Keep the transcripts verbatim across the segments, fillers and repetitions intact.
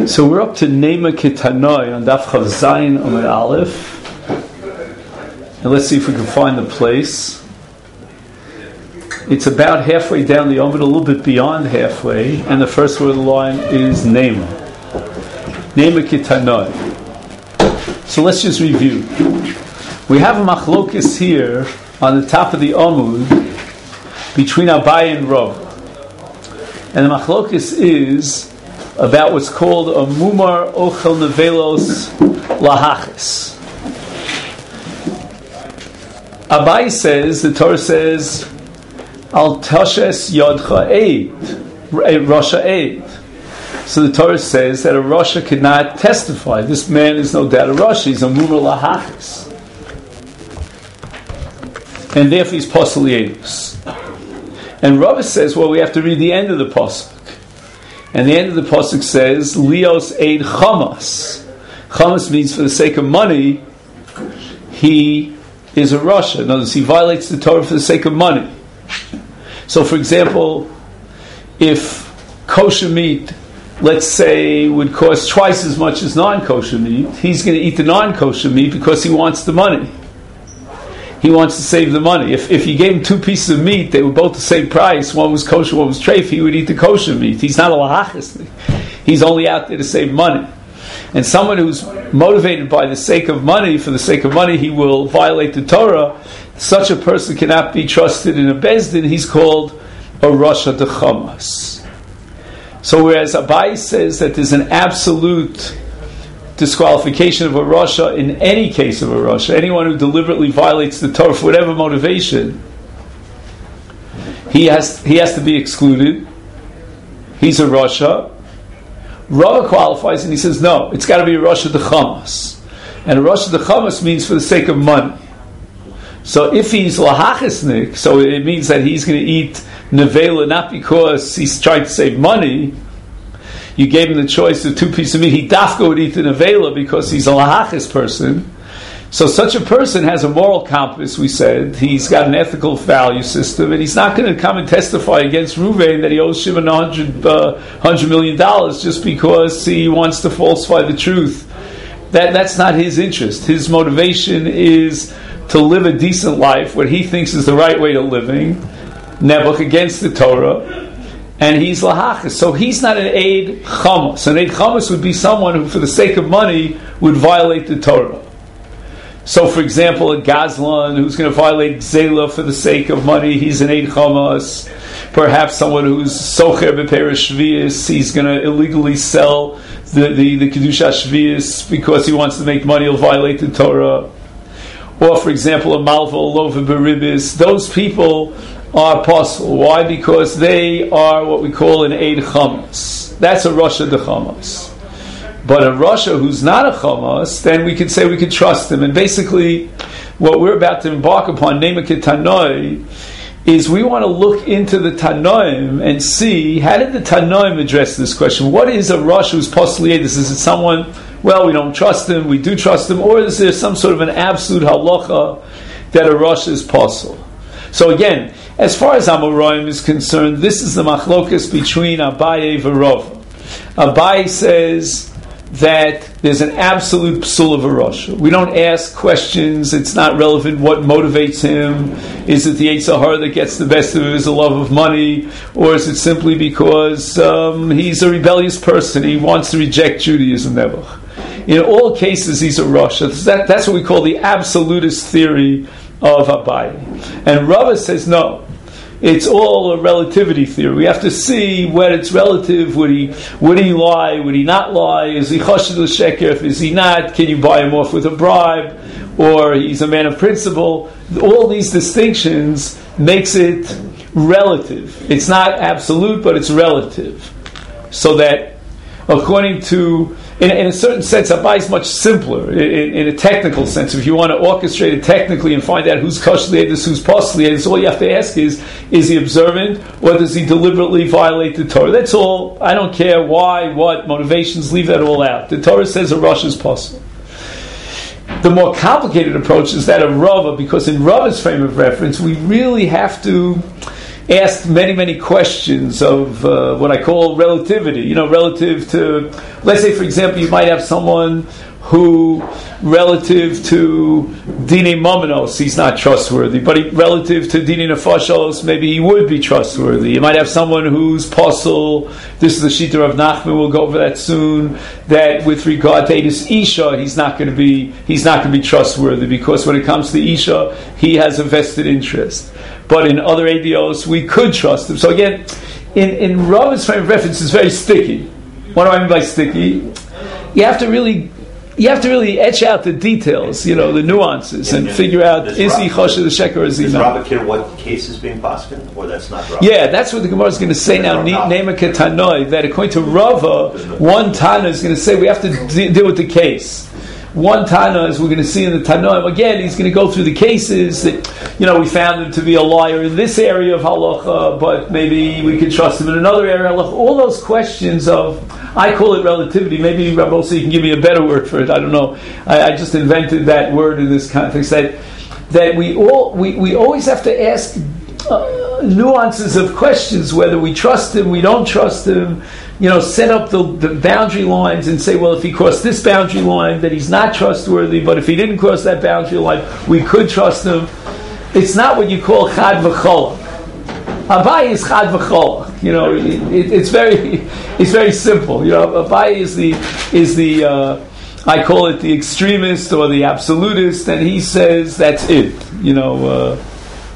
So we're up to Nema Ketanoi on Daf Chav Zayin Amud Aleph, and let's see if we can find the place. It's about halfway down the Amud, a little bit beyond halfway, and the first word of the line is Nema. Nema Ketanoi. So let's just review. We have a machlokes here on the top of the Amud between Abaye and Rav, and the machlokes is about what's called a mumar ochel nevelos lahachis. Abaye says, the Torah says, al toshes yodcha eid, a Rasha eid. So the Torah says that a Rasha cannot testify. This man is no doubt a Rasha, he's a mumar lahachis. And therefore he's posel yedus. And Rava says, well, we have to read the end of the pasuk. And the end of the pasuk says, Lios eid chamas. Chamas means for the sake of money, he is a Rasha. In other words, he violates the Torah for the sake of money. So, for example, if kosher meat, let's say, would cost twice as much as non-kosher meat, he's going to eat the non-kosher meat because he wants the money. He wants to save the money. If if you gave him two pieces of meat, they were both the same price. One was kosher, one was treif. He would eat the kosher meat. He's not a lahachis. He's only out there to save money. And someone who's motivated by the sake of money, for the sake of money, he will violate the Torah. Such a person cannot be trusted in a bezdin. He's called a Rasha de Chamas. So whereas Abaye says that there's an absolute disqualification of a Rasha in any case of a Rasha, anyone who deliberately violates the Torah for whatever motivation, he has he has to be excluded. He's a Rasha. Rava qualifies and he says, no, it's got to be a Rasha de Chamas. And a Rasha de Chamas means for the sake of money. So if he's lahachisnik, so it means that he's going to eat nevela not because he's trying to save money. You gave him the choice of two pieces of meat. He dafka would eat the nevela because he's a lahachis person. So such a person has a moral compass, we said. He's got an ethical value system, and he's not going to come and testify against Ruvain that he owes Shimon a hundred, uh, hundred million dollars just because he wants to falsify the truth. That That's not his interest. His motivation is to live a decent life, what he thinks is the right way of living, nebuch against the Torah. And he's lahachis, so he's not an eid chamas. An eid chamas would be someone who, for the sake of money, would violate the Torah. So, for example, a gazlan who's going to violate gzela for the sake of money, he's an eid chamas. Perhaps someone who's socher b'peres shvius, he's going to illegally sell the the, the kedusha shvius because he wants to make money, he'll violate the Torah. Or, for example, a malva lova beribis. Those people are possible. Why? Because they are what we call an eid chamas. That's a Rasha de Chamas. But a Rasha who's not a Chamas, then we could say we could trust him. And basically, what we're about to embark upon, Nema Ketanoi, is we want to look into the Tanoim and see, how did the Tanoim address this question? What is a Rasha who's possibly Eidus? Is it someone, well, we don't trust him, we do trust him, or is there some sort of an absolute halacha that a Rasha is possible? So again, as far as Amoraim is concerned, this is the machlokas between Abaye and Rav. Abaye says that there's an absolute psul of a Rasha. We don't ask questions. It's not relevant what motivates him. Is it the Yetzer Hara that gets the best of him? Is it a love of money? Or is it simply because um, he's a rebellious person? He wants to reject Judaism never. In all cases, he's a Rasha. That, that's what we call the absolutist theory of Abaye. And Rava says no. It's all a relativity theory. We have to see when it's relative. Would he would he lie? Would he not lie? Is he chashed l'sheker? Is he not? Can you buy him off with a bribe? Or he's a man of principle? All these distinctions makes it relative. It's not absolute, but it's relative. So that according to, in, in a certain sense, Abaye is much simpler. In, in a technical sense, if you want to orchestrate it technically and find out who's kosher edus, who's posel edus, all you have to ask is, is he observant, or does he deliberately violate the Torah? That's all. I don't care why, what, motivations, leave that all out. The Torah says a Rosh is posel. The more complicated approach is that of Rava, because in Rava's frame of reference, we really have to asked many, many questions of uh, what I call relativity. You know, relative to, let's say, for example, you might have someone who, relative to Dine Momenos, he's not trustworthy, but he, relative to Dine Nefashos, maybe he would be trustworthy. You might have someone who's posel, this is the Shita of Nachman, we'll go over that soon, that with regard to Eidus Isha, he's not going to be, he's not going to be trustworthy, because when it comes to Isha, he has a vested interest. But in other Eidios, we could trust him. So again, in, in Rava's frame of reference, it's very sticky. What do I mean by sticky? You have to really You have to really etch out the details, you know, the nuances, yeah, and yeah. figure out, is he choshev the sheker or is he not? Does Rabbi care what case is being posken, or that's not Rabbi? Yeah, that's what the Gemara is going to say now, Nema Ketanoi, that according to Rava, one Tana is going to say we have to de- deal with the case. One Tana, as we're going to see in the Tanoim, again, he's going to go through the cases that, you know, we found him to be a liar in this area of halacha, but maybe we could trust him in another area of halacha. All those questions of, I call it relativity, maybe Rabbi Olsi can give me a better word for it, I don't know. I, I just invented that word in this context, that that we all we, we always have to ask uh, nuances of questions, whether we trust him, we don't trust him, you know, set up the, the boundary lines and say, well, if he crossed this boundary line, that he's not trustworthy, but if he didn't cross that boundary line, we could trust him. It's not what you call chad v'cholak. Abai is chad v'cholak. You know, it, it, it's very, it's very simple. You know, Abai is the is the uh, I call it the extremist or the absolutist, and he says that's it. You know. Uh,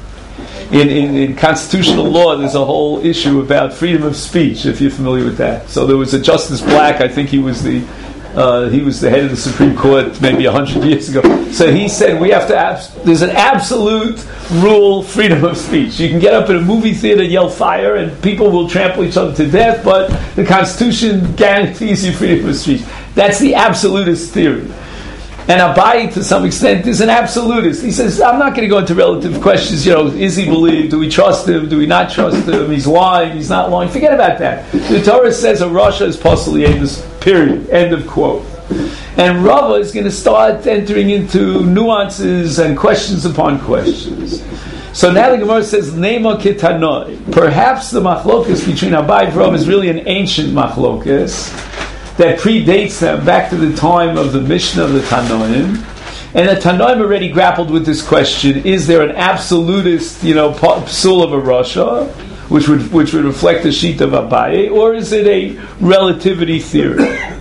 In, in, in constitutional law, there's a whole issue about freedom of speech, if you're familiar with that. So there was a Justice Black, I think he was the uh, he was the head of the Supreme Court maybe a hundred years ago. So he said we have to abs- there's an absolute rule, freedom of speech. You can get up in a movie theater, yell fire, and people will trample each other to death, but the Constitution guarantees you freedom of speech. That's the absolutist theory. And Abai, to some extent, is an absolutist. He says, I'm not going to go into relative questions, you know, is he believed? Do we trust him? Do we not trust him? He's lying, he's not lying. Forget about that. The Torah says a Rasha is possibly Eidos, period. End of quote. And Rava is going to start entering into nuances and questions upon questions. So now the Gemara says, Nema Ketanoi. Perhaps the machlokas between Abai and Rava is really an ancient machlokas that predates them back to the time of the Mishnah of the Tanoim. And the Tanoim already grappled with this question, is there an absolutist, you know, psul of a Rasha, which would which would reflect the sheet of Abaye, or is it a relativity theory?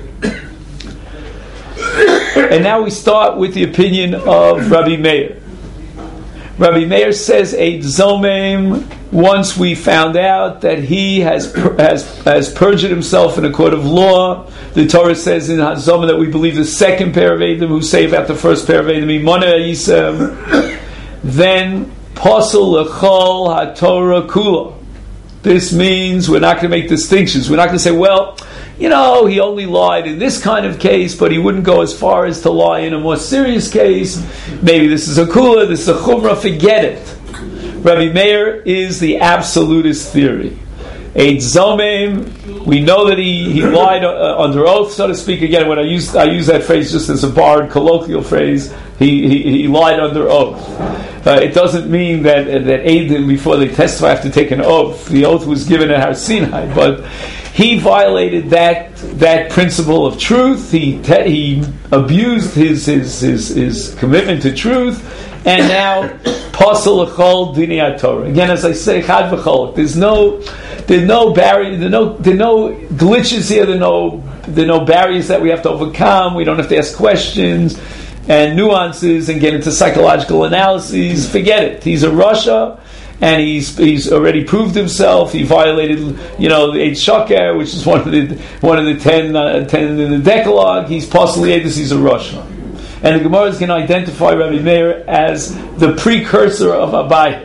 And now we start with the opinion of Rabbi Meir. Rabbi Meir says, Eid Zomim, once we found out that he has has has perjured himself in a court of law, the Torah says in Hazomah that we believe the second pair of Eidim who say about the first pair of Eidim, Imona Yisem, then Posel Lechol HaTorah Kula. This means we're not going to make distinctions. We're not going to say, well, you know, he only lied in this kind of case, but he wouldn't go as far as to lie in a more serious case. Maybe this is a kula, this is a chumrah, forget it. Rabbi Meir is the absolutist theory. Eid Zomim, we know that he, he lied uh, under oath, so to speak. Again, when I use I use that phrase just as a barred colloquial phrase, he, he, he lied under oath. Uh, it doesn't mean that that Eidim, before they testify, have to take an oath. The oath was given at Har Sinai, but he violated that that principle of truth. He te- he abused his, his his his commitment to truth, and now pasal l'chol dinei Torah. Again, as I say, chad v'chol. There's no there's no barrier. There's no there's no glitches here. There's no there's no barriers that we have to overcome. We don't have to ask questions and nuances and get into psychological analyses. Forget it. He's a Rasha, and he's he's already proved himself. He violated, you know, the Eid Shaker, which is one of the one of the ten, uh, ten in the Decalogue. He's possibly Eidus. He's a Rasha, and the Gemara is going to identify Rabbi Meir as the precursor of Abai.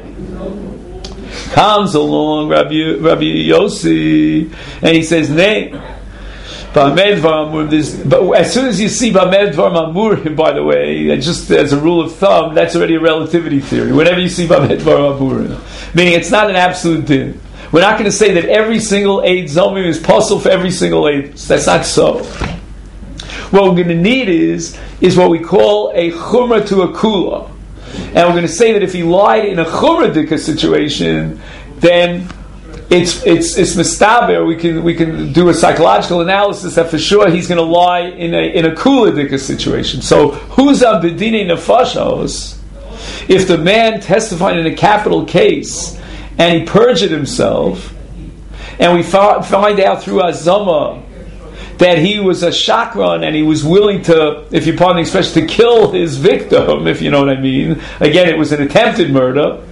Comes along Rabbi Rabbi Yossi, and he says, "Nay." But as soon as you see B'amed Dvar Mamurim, by the way, just as a rule of thumb, that's already a relativity theory. Whenever you see B'amed Dvar Mamurim, meaning it's not an absolute din. We're not going to say that every single Eid Zomim is possible for every single Eid. That's not so. What we're going to need is is what we call a chumrah to a kula, and we're going to say that if he lied in a chumrah dika situation, then it's it's it's mistaber. We can we can do a psychological analysis that for sure he's going to lie in a in a kuladika situation. So who's on bedini nefashos? If the man testified in a capital case and he perjured himself, and we fa- find out through Azama that he was a shakran and he was willing to, if you pardon the expression, to kill his victim, if you know what I mean. Again, it was an attempted murder.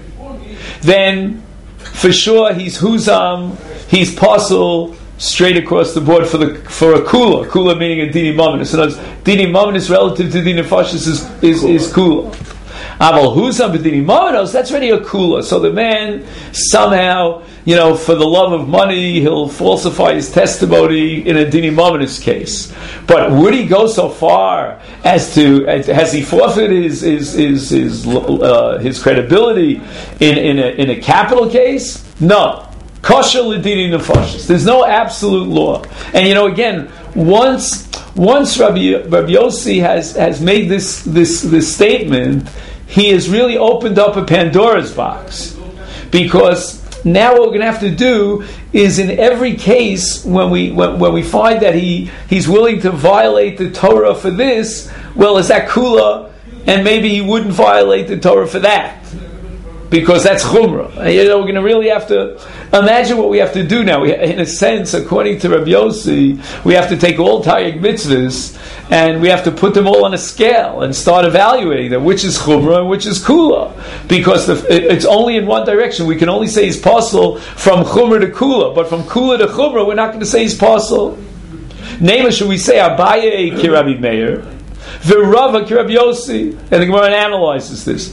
Then, for sure, he's huzam, he's pasul straight across the board for the for a kula. Kula meaning a dini mominus. In other words, dini mominus relative to dini fashis is is, is kula. Aval huzam b'dini mominus, that's already a kula. So the man somehow, you know, for the love of money, he'll falsify his testimony in a dini mominus case. But would he go so far as to, as, has he forfeited his his his his, uh, his credibility in in a, in a capital case? No. Kosher l'dini nefashis. There's no absolute law. And you know, again, once once Rabbi, Rabbi Yossi has has made this this this statement, he has really opened up a Pandora's box, because now what we're going to have to do is, in every case when we when, when we find that he he's willing to violate the Torah for this, well, is that kula, and maybe he wouldn't violate the Torah for that, because that's chumrah. And, you know, we're going to really have to imagine what we have to do now. We, in a sense, according to Rabbi Yossi, we have to take all Taryag mitzvahs and we have to put them all on a scale and start evaluating them, which is chumrah and which is kula, because the, it, it's only in one direction. We can only say he's possible from chumrah to kula, but from kula to chumrah, we're not going to say he's possible. Name, should we say Abaye ki Rabbi Meir, V'Rava ki Rabbi Yossi? And the Gemara analyzes this.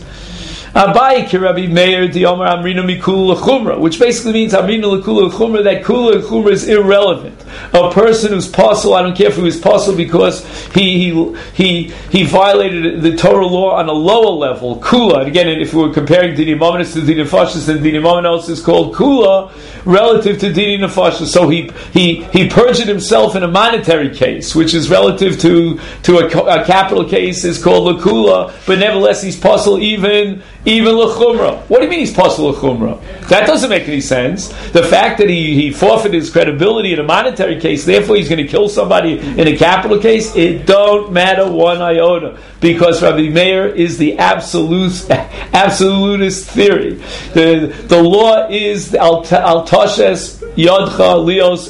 Abaye ki Rabbi Meir di Omer Amrinu mikula l'chumra, which basically means Amrinu l'kula l'chumra, that kula l'chumra is irrelevant. A person who's possible, I don't care if he was possible because he he he he violated the Torah law on a lower level, kula. And again, if we were comparing dini mominus to dini nefashis, then dini mominus is called kula relative to dini nefashis. So he he he perjured himself in a monetary case, which is relative to to a, a capital case, is called l'kula, but nevertheless he's possible even. Even l'chumra. What do you mean he's possible l'chumra? That doesn't make any sense. The fact that he, he forfeited his credibility in a monetary case, therefore he's going to kill somebody in a capital case, it don't matter one iota, because Rabbi Meir is the absolute, absolutist theory. The the law is al tashes yadcha lios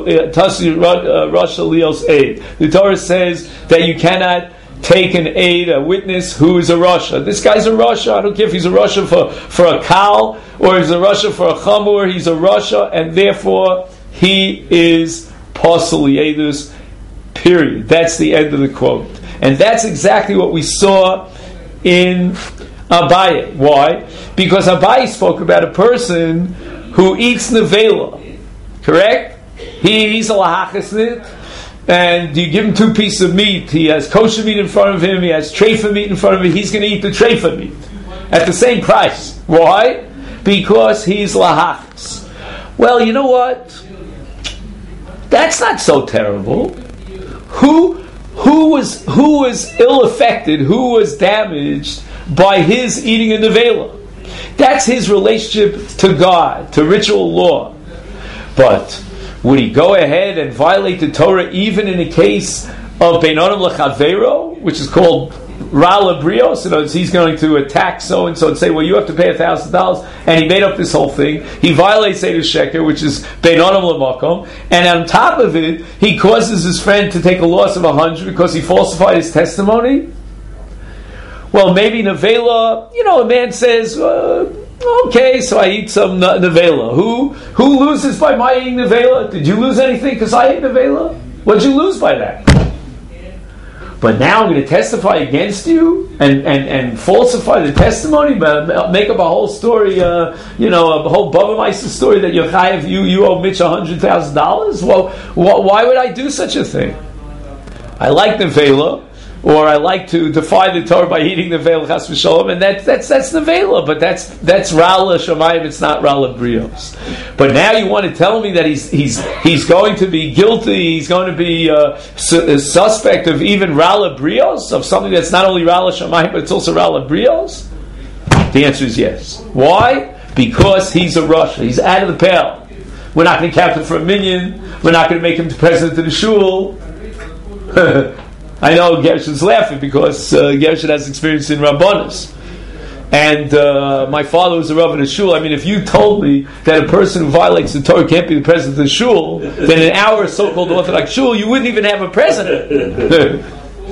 tasi rasha lios aid. The Torah says that you cannot take an aid, a witness who is a Rasha. This guy's a Rasha. I don't care if he's a Rasha for, for a cow or he's a Rasha for a chamur. He's a Rasha, and therefore he is Pasal Yedus, period. That's the end of the quote. And that's exactly what we saw in Abaye. Why? Because Abaye spoke about a person who eats nevela. Correct? He, he's a lahachasnit. And you give him two pieces of meat, he has kosher meat in front of him, he has treifa meat in front of him, he's going to eat the treifa meat at the same price. Why? Because he's lahachs. Well, you know what? That's not so terrible. Who who was who was ill affected, who was damaged by his eating a nevela? That's his relationship to God, to ritual law. But would he go ahead and violate the Torah even in a case of Beinonim L'Chavero, which is called Rala Brios? In other words, he's going to attack so-and-so and say, well, you have to pay one thousand dollars, and he made up this whole thing. He violates Eidah Sheker, which is Beinonim L'Makom, and on top of it, he causes his friend to take a loss of one hundred because he falsified his testimony? Well, maybe Nevela, you know, a man says, uh, okay, so I eat some nevela. Who who loses by my eating nevela? Did you lose anything because I ate nevela? What did you lose by that? But now I'm going to testify against you and, and, and falsify the testimony, but make up a whole story, uh, you know, a whole Bava Meister story that you're chayav, you you owe Mitch a hundred thousand dollars. Well, wh- why would I do such a thing? I like nevela. Or I like to defy the Torah by eating the veil chas v'sholom, and that, that's that's the veil, but that's that's Rala Shamayim. It's not Rala Brios. But now you want to tell me that he's he's he's going to be guilty. He's going to be uh, su- a suspect of even Rala Brios, of something that's not only Rala Shamayim but it's also Rala Brios. The answer is yes. Why? because he's a Russia. He's out of the pale. We're not going to count him for a minion. We're not going to make him the president of the shul. I know Gershon's laughing because uh, Gershon has experience in Rabbanos. And uh, my father was a Rav in a shul. I mean, if you told me that a person who violates the Torah can't be the president of the shul, then in our so-called Orthodox shul, you wouldn't even have a president.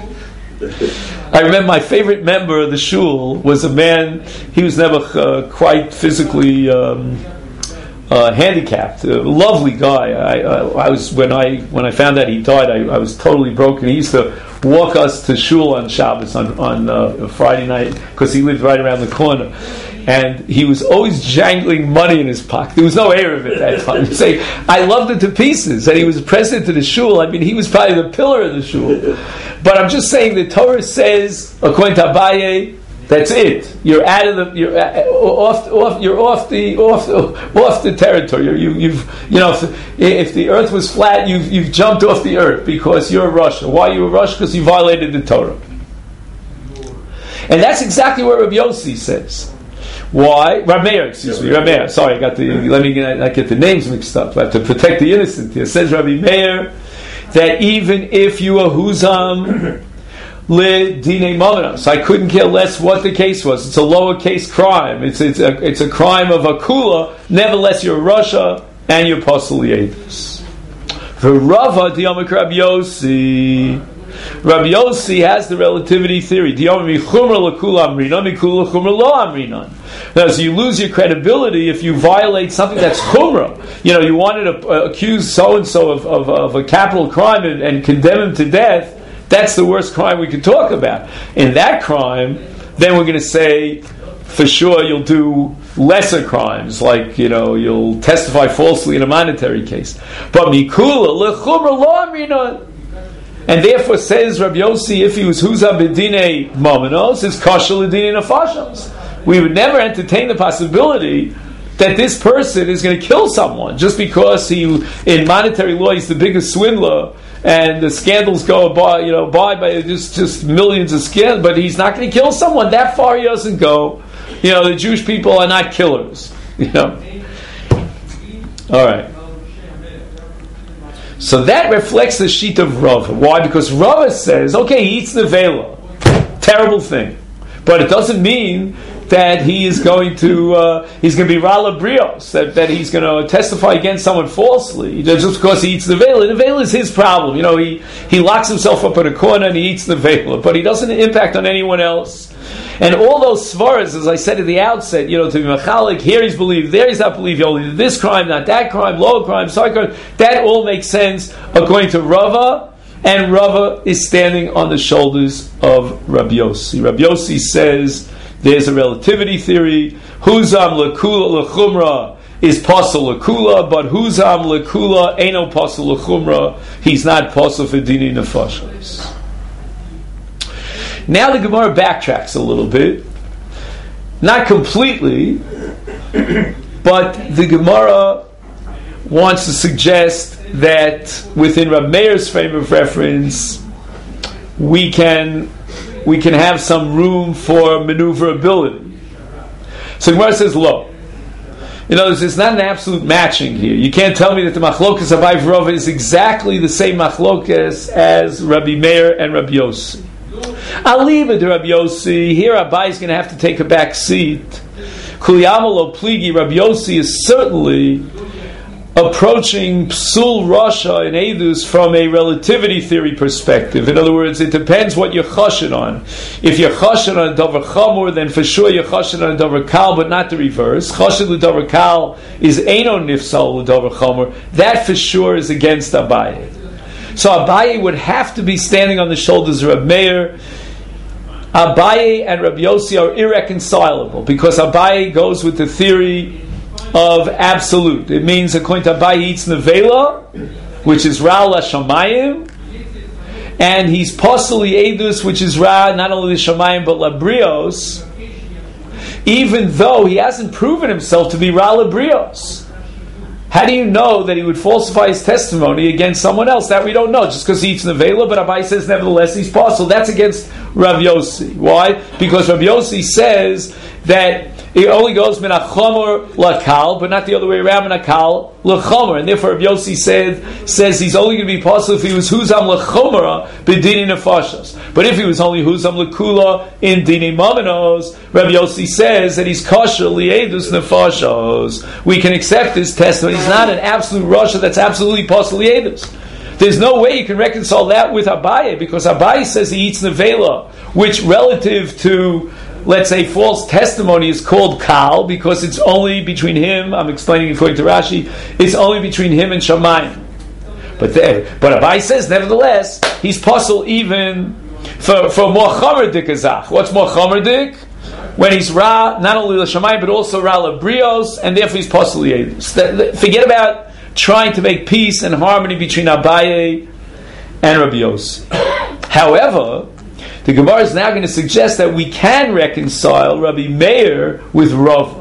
I remember my favorite member of the shul was a man, he was never uh, quite physically um, uh, handicapped. A lovely guy. I, I, I was when I when I found out he died, I, I was totally broken. He used to walk us to shul on Shabbos on, on uh, Friday night because he lived right around the corner. And he was always jangling money in his pocket. There was no air of it at that time. He'd say, I loved it to pieces. And he was president of the shul. I mean, he was probably the pillar of the shul. But I'm just saying, the Torah says, according to Abaye, that's it. You're out of the. You're off. Off. You're off the. Off. Off the territory. You, you've. You know, if, if the earth was flat, you've you've jumped off the earth because you're a Russia. Why are you a Russia? Because you violated the Torah. And that's exactly what Rabbi Yossi says. Why? Rabbi Meir, excuse me. Rabbi Meir. Sorry, I got the. Let me not get the names mixed up. I have to protect the innocent here. It says Rabbi Meir that even if you are huzam le dine momenos, I couldn't care less what the case was. It's a lowercase crime. It's it's a it's a crime of akula. Nevertheless, you're Russia and you're posel yedus. V'rava diyomek Rabbi Yossi. Rabbi Yossi has the relativity theory. Diyomek michumra lekula amrinan, mikula chumra lo amrinan. Now, so you lose your credibility if you violate something that's chumra. You know, you wanted to uh, accuse so and so of of a capital crime and, and condemn him to death. That's the worst crime we could talk about. In that crime, then we're going to say, for sure, you'll do lesser crimes, like, you know, you'll testify falsely in a monetary case. But mikula lechumra lo amrinan. And therefore, says Rabbi Yossi, if he was huza b'dinei momenos, it's kosher l'dinei nefashos. We would never entertain the possibility that this person is going to kill someone just because he, in monetary law, he's the biggest swindler, and the scandals go by, you know, by by just just millions of scandals. But he's not going to kill someone. That far he doesn't go. You know, the Jewish people are not killers. You know. All right. So that reflects the sheet of Rava. Why? Because Rava says, okay, he eats nevela. Terrible thing. But it doesn't mean that he is going to uh, he's going to be Rala Brios, that, that he's going to testify against someone falsely just because he eats nevela. Nevela is his problem. You know, he, he locks himself up in a corner and he eats nevela, but he doesn't impact on anyone else. And all those svaras, as I said at the outset, you know, to be machalik, here he's believed, there he's not believed, only this crime, not that crime, lower crime, side crime, that all makes sense according to Rava, and Rava is standing on the shoulders of Rabbi Yossi. Rabbi Yossi says there's a relativity theory, huzam lekula lechumra is pasal lekula, but huzam lekula ain't no pasal lechumra, he's not pasal for dini nefashos. Now the Gemara backtracks a little bit, not completely, but the Gemara wants to suggest that within Rab Meir's frame of reference, we can we can have some room for maneuverability. So the Gemara says, "Lo." In other words, it's not an absolute matching here. You can't tell me that the machlokas Abaye v'Rava is exactly the same machlokas as Rabbi Meir and Rabbi Yossi. I'll leave it to Rabbi Yossi. Here Abaye is going to have to take a back seat. Kuliyamalo pligi, Rabbi Yossi is certainly approaching Psul Rasha in Eidus from a relativity theory perspective. In other words, it depends what you're chashin on. If you're chashin on a davar chamur, then for sure you're chashin on a davar kal, but not the reverse. Chashin l'davar kal is eino nifsal l'davar chamur. That for sure is against Abaye. So Abaye would have to be standing on the shoulders of Rab Meir. Abaye and Rabbi Yossi are irreconcilable because Abaye goes with the theory of absolute. It means according to Abaye, he eats nevela, which is ra la shamayim, and he's poseli edus, which is ra not only the shamayim but la brios, even though he hasn't proven himself to be ra la brios. How do you know that he would falsify his testimony against someone else? That we don't know, just because he eats nevela, but Abaye says nevertheless he's possible. That's against Rav Yossi. Why? Because Rav Yossi says that It only goes min hachomer lakal, but not the other way around, min hakal lachomer. And therefore, Rabbi Yossi said says he's only going to be possible if he was huzam lachomera b'dini nefashos. But if he was only huzam lakula in dini mamanos, Rabbi Yossi says that he's kosher liedus nefashos. We can accept his testimony. He's not an absolute rasha that's absolutely possible liedus. There's no way you can reconcile that with Abaye, because Abaye says he eats nevela, which relative to, let's say, false testimony is called kal, because it's only between him, I'm explaining according to Rashi, it's only between him and Shamayim. But there, but Abaye says, nevertheless, he's puzzled even for, for more chamerdik azach. What's more chamerdik? When he's ra, not only l'shamayim, but also ra labrios, and therefore he's puzzled. Forget about trying to make peace and harmony between Abaye and Rabbi Yossi. However, the Gemara is now going to suggest that we can reconcile Rabbi Meir with Rava.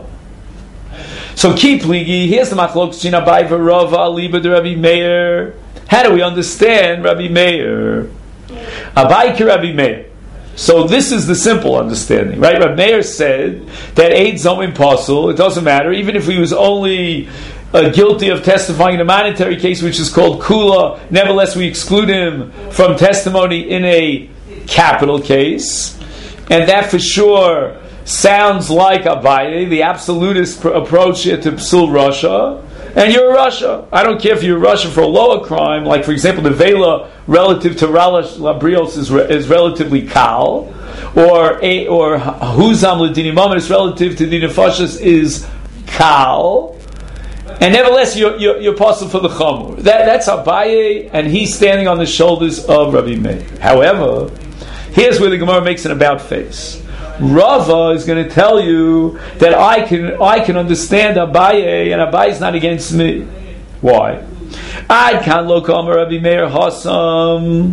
So keep ligi. Here's the machlok between Abaye and Rava, aliba de Rabbi Meir. How do we understand Rabbi Meir? Abaye ki Rabbi Meir. So this is the simple understanding, right? Rabbi Meir said that Eid Zomim Pasul, it doesn't matter, even if he was only uh, guilty of testifying in a monetary case, which is called Kula, nevertheless we exclude him from testimony in a capital case. And that for sure sounds like Abaye, the absolutist pr- approach here to Psul Russia. And you're a Russia. I don't care if you're a Russia for a lower crime, like for example the Vela relative to Ralash Labrios is, re- is relatively kal, or a, or Huzam Ladini Mamadis relative to the Nefashas is kal, and nevertheless you're, you're, you're possible for the Chamur. That, that's Abaye, and he's standing on the shoulders of Rabbi Meir. However, here's where the Gemara makes an about face. Rava is going to tell you that I can I can understand Abaye, and Abaye is not against me. Why? I can't look on Rabbi Meir Hassam.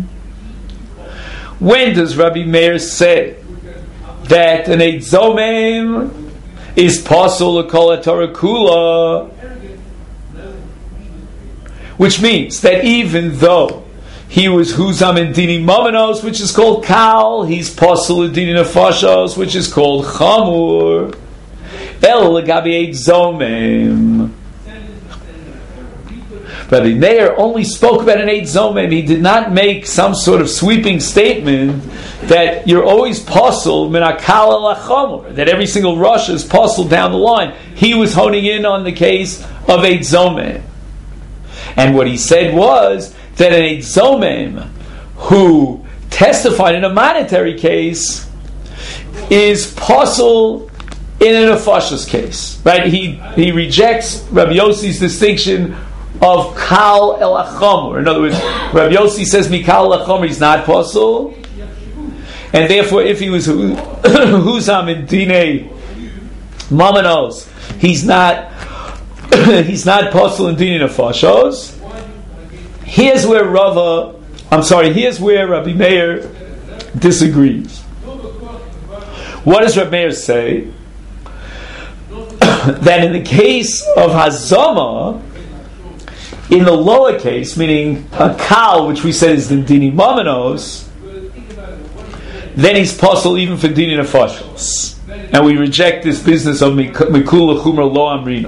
When does Rabbi Meir say that an Eid Zomim is possible to call a Torah Kula? Which means that even though he was Huzam in Dini Mamanos, which is called Kal, he's Pasul in Dini Nefashos, which is called Chamur. El Legabi Eid Zomim. Rabbi Meir only spoke about an Eid Zomim. He did not make some sort of sweeping statement that you're always Pasul min Akal el Chamur, that every single rush is Pasul down the line. He was honing in on the case of Eid Zomim. And what he said was that an Eid Zomim who testified in a monetary case is possible in an Nefashos case, right? He he rejects Rabbi Yossi's distinction of Kal el Achamur. In other words, Rabbi Yossi says Mikal el Achamur is not possible, and therefore, if he was Huzam in Dinei Mamanos, he's not he's not possible in Dinei Nefashos. Here's where Rava, I'm sorry, here's where Rabbi Meir disagrees. What does Rabbi Meir say? That in the case of Hazama, in the lower case, meaning a Kal, which we said is the Dini Mamanos, then he's possible even for Dini Nefashos. And we reject this business of Mikula Chumra Lo Amrina.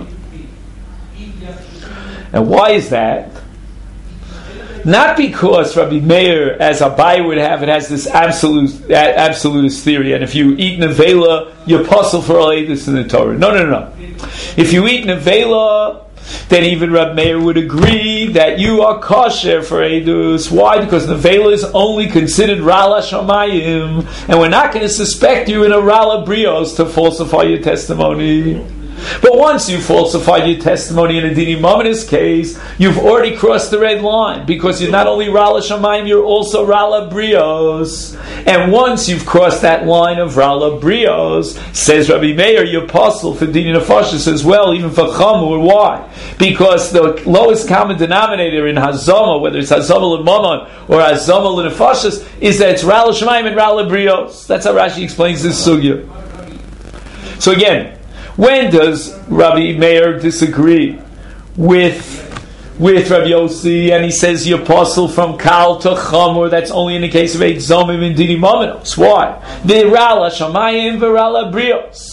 And why is that? Not because Rabbi Meir, as Abaye would have it, has this absolute absolutist theory, and if you eat nevela, you're puzzled for all edus in the Torah. No, no, no, no. If you eat nevela, then even Rabbi Meir would agree that you are kosher for edus. Why? Because nevela is only considered rala shamayim, and we're not going to suspect you in a rala brios to falsify your testimony. But once you falsified your testimony in a Dini Mamadis case, you've already crossed the red line, because you're not only Rala Shamayim, you're also Rala Brios. And once you've crossed that line of Rala Brios, says Rabbi Meir, you're possible for Dini Nefashos as well, even for Chamur. Why? Because the lowest common denominator in Hazama, whether it's Hazama L'Mamon or Hazama L'Nefashos, is that it's Rala Shamayim and Rala Brios. That's how Rashi explains this sugya. So again, when does Rabbi Meir disagree with with Rabbi Yossi, and he says you're apostle from Kal to Chamur? That's only in the case of Eid Zomim and Dini Mamanos. Why? The Rala Shamayim v'Rala Brios.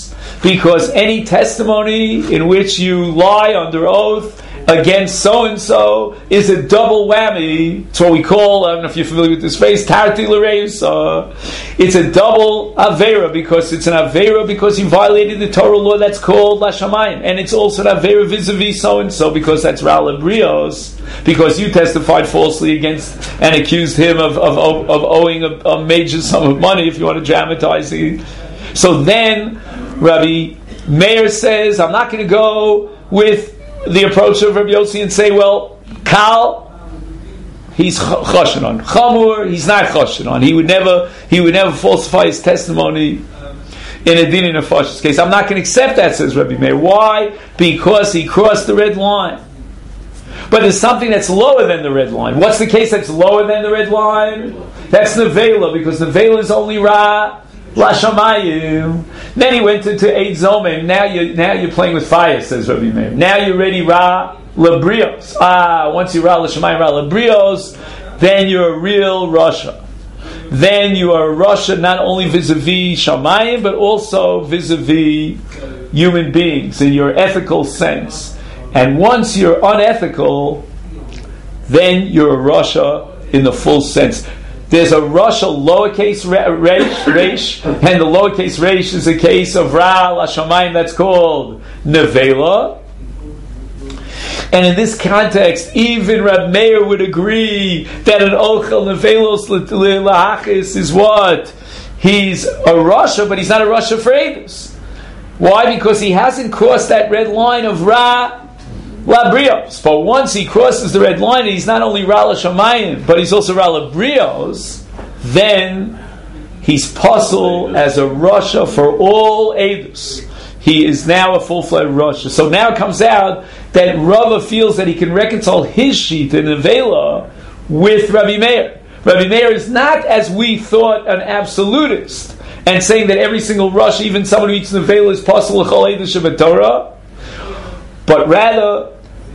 because any testimony in which you lie under oath against so-and-so is a double whammy. It's what we call, I don't know if you're familiar with this phrase, tarti l'reisa. It's a double avera, because it's an avera because you violated the Torah law that's called lashamayim, and it's also an avera vis-a-vis so-and-so because that's Ra'al Brios, because you testified falsely against and accused him of, of, of, of owing a, a major sum of money, if you want to dramatize it. So then Rabbi Meir says, I'm not going to go with the approach of Rabbi Yossi and say, well, Kal, he's choshen on. Chamur, he's not choshen on. He would never, he would never falsify his testimony in a din in a fashion's case. I'm not going to accept that, says Rabbi Meir. Why? Because he crossed the red line. But there's something that's lower than the red line. What's the case that's lower than the red line? That's Nevela, because Nevela is only Ra Lashamayim. Then he went into Eid Zomen. Now you now you're playing with fire, says Rabbi Meir. Now you're ready Ra Labrios. Ah, once you Ra Lashamayim, Ra Labrios, then you're a real Rasha. Then you are a Rasha not only vis-a-vis Shamayim, but also vis-a-vis human beings in your ethical sense. And once you're unethical, then you're a Rasha in the full sense. There's a Rasha lowercase resh, resh, and the lowercase resh is a case of Ra Lashamayim that's called Nevela. And in this context, even Rab Meir would agree that an Ochel Nevelos Lahachis is what? He's a Rasha, but he's not a Rasha for Eidus. Why? Because he hasn't crossed that red line of Ra Labrios. But once he crosses the red line, and he's not only Ra Lashamayim, but he's also Ra Labrios, then he's puzzled as a Rasha for all Eidus. He is now a full-fledged Rasha. So now it comes out that Rava feels that he can reconcile his sheet in Nevela with Rabbi Meir. Rabbi Meir is not, as we thought, an absolutist, and saying that every single Rasha, even someone who eats Nevela, is possible l'chol Eidus Torah. But rather,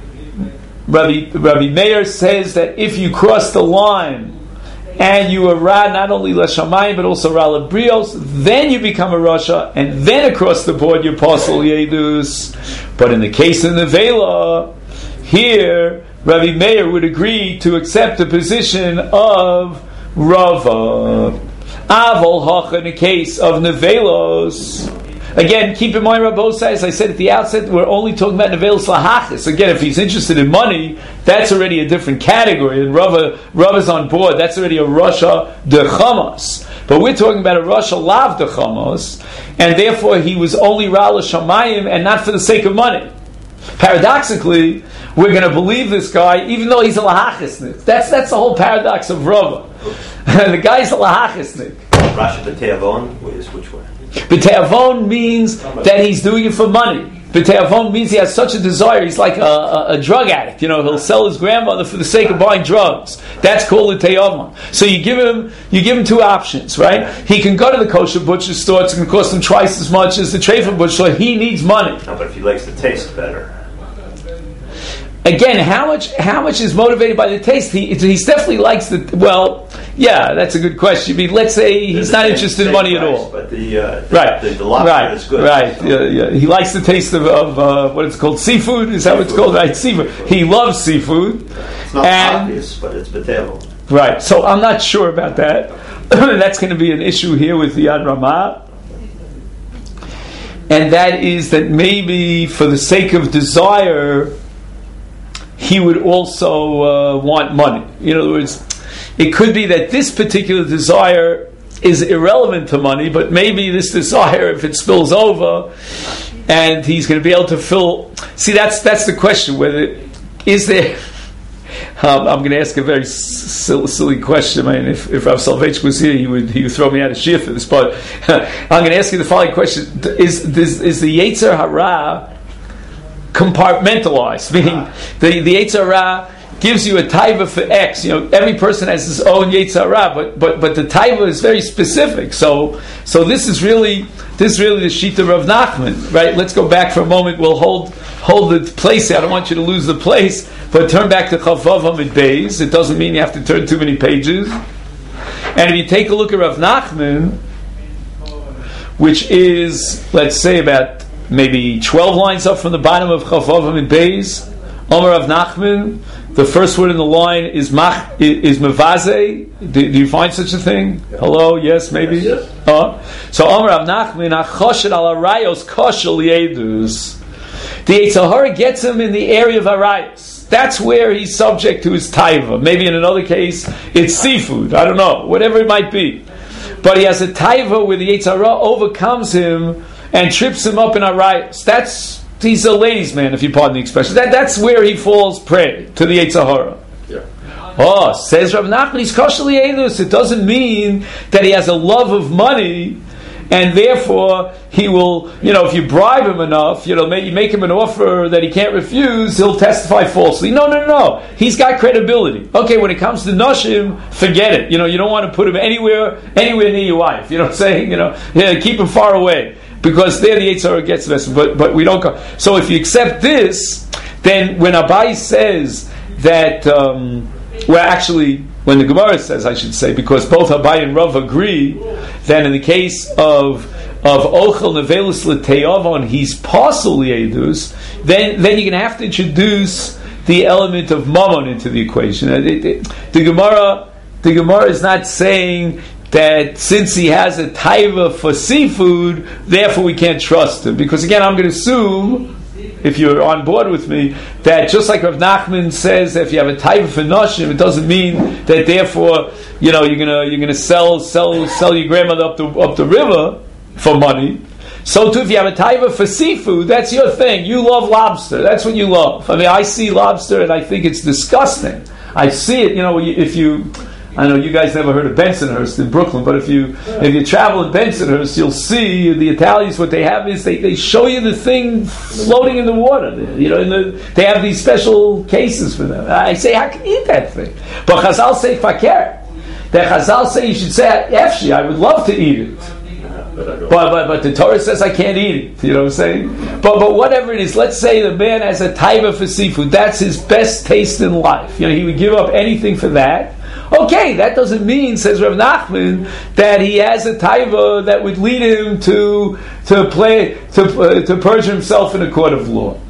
Rabbi, Rabbi Meir says that if you cross the line and you are Ra not only Lashamayim but also Ra Labrios, then you become a Rasha, and then across the board you're Pasal Yedus. But in the case of Nevela, here Rabbi Meir would agree to accept the position of Rava. Avol Hacha in the case of Nevelos. Again, keep in mind, Rabbosai, as I said at the outset, we're only talking about Nevelos Lahachis. Again, if he's interested in money, that's already a different category, and Rava, Rava's on board. That's already a Rasha de Chamas. But we're talking about a Rasha Lav de Chamas, and therefore he was only Ra L'Shamayim and not for the sake of money. Paradoxically, we're going to believe this guy, even though he's a Lahachisnik. That's that's the whole paradox of Rava. The guy's a Lahachisnik. Rasha B'Te'avon is which way? B'te'avon means that he's doing it for money. B'te'avon means he has such a desire. He's like a, a, a drug addict. You know, he'll sell his grandmother for the sake of buying drugs. That's called a te'avon. So you give him, you give him two options, right? He can go to the kosher butcher store. It's going to cost him twice as much as the treifa butcher store. He needs money. No, but if he likes the taste better. Again, how much how much is motivated by the taste? He he definitely likes the, well, yeah, that's a good question. I mean, let's say he's the not same, interested in money price, at all. But the, uh, right. the, the lobster right. is good. Right, yeah, yeah. He likes the taste of, of uh, what it's called, seafood, is that what it's called? Right, seafood. He loves seafood. It's not and, obvious, but it's potato. Right, so I'm not sure about that. That's going to be an issue here with the Yad Ramah. And that is that maybe for the sake of desire, he would also uh, want money. In other words, it could be that this particular desire is irrelevant to money, but maybe this desire, if it spills over, and he's going to be able to fill. See, that's that's the question. Whether is there? Um, I'm going to ask a very silly, silly question. I mean, if, if Rav Soloveitchik was here, he would he would throw me out of shir for this. But I'm going to ask you the following question: Is is, is the Yetzer Hara compartmentalized? Meaning, the the Yetzer Hara gives you a taiva for X. You know, every person has his own Yetzer Hara, but but but the taiva is very specific. So so this is really this is really the shita of Nachman, right? Let's go back for a moment. We'll hold hold the place. I don't want you to lose the place, but turn back to Chavav Hamid Beis. It doesn't mean you have to turn too many pages. And if you take a look at Rav Nachman, which is, let's say, about maybe twelve lines up from the bottom of Chafavim and Beis. Omer Rav Nachman, the first word in the line is mach, is mevaze. Do, do you find such a thing? Yeah. Hello, yes, maybe. Yes, yes. Uh, so Omer Rav Nachman, achoshet al arayos koshel yedus. The Yetzer Hara gets him in the area of arayos. That's where he's subject to his taiva. Maybe in another case, it's seafood. I don't know, whatever it might be. But he has a taiva where the Yetzer Hara overcomes him and trips him up in arayos. That's He's a ladies' man, if you pardon the expression. That, that's where he falls prey to the Yetzer Hara. Yeah. Oh, says Rav Nachman, he's kosher li'edus. It doesn't mean that he has a love of money, and therefore he will, you know, if you bribe him enough, you know, make, you make him an offer that he can't refuse, he'll testify falsely. No, no, no. He's got credibility. Okay, when it comes to Noshim, forget it. You know, you don't want to put him anywhere, anywhere near your wife. You know what I'm saying? You know, yeah, keep him far away. Because there the Yetzer Hara gets this, but but we don't go. So if you accept this, then when Abai says that, um, well, actually, when the Gemara says, I should say, because both Abai and Rav agree, then in the case of of Ochel Nevelus L'Teyavon, he's Pasal Yedus, then then you're going to have to introduce the element of Mammon into the equation. It, it, the Gemara, the Gemara is not saying that since he has a taiva for seafood, therefore we can't trust him. Because again, I'm going to assume, if you're on board with me, that just like Rav Nachman says that if you have a taiva for noshim, it doesn't mean that therefore, you know, you're gonna you're gonna sell sell sell your grandmother up the up the river for money. So too, if you have a taiva for seafood, that's your thing. You love lobster. That's what you love. I mean, I see lobster and I think it's disgusting. I see it. You know, if you. I know you guys never heard of Bensonhurst in Brooklyn, but if you if you travel in Bensonhurst, you'll see the Italians. What they have is they, they show you the thing floating in the water. You know, in the, they have these special cases for them. I say, how can you eat that thing? But Chazal say fakir. That Chazal say you should say efshi. I would love to eat it, but but but the Torah says I can't eat it. You know what I'm saying? But but whatever it is, let's say the man has a taiva for seafood. That's his best taste in life. You know, he would give up anything for that. Okay, that doesn't mean, says Rav Nachman, that he has a taiva that would lead him to to play to uh, to purge himself in a court of law.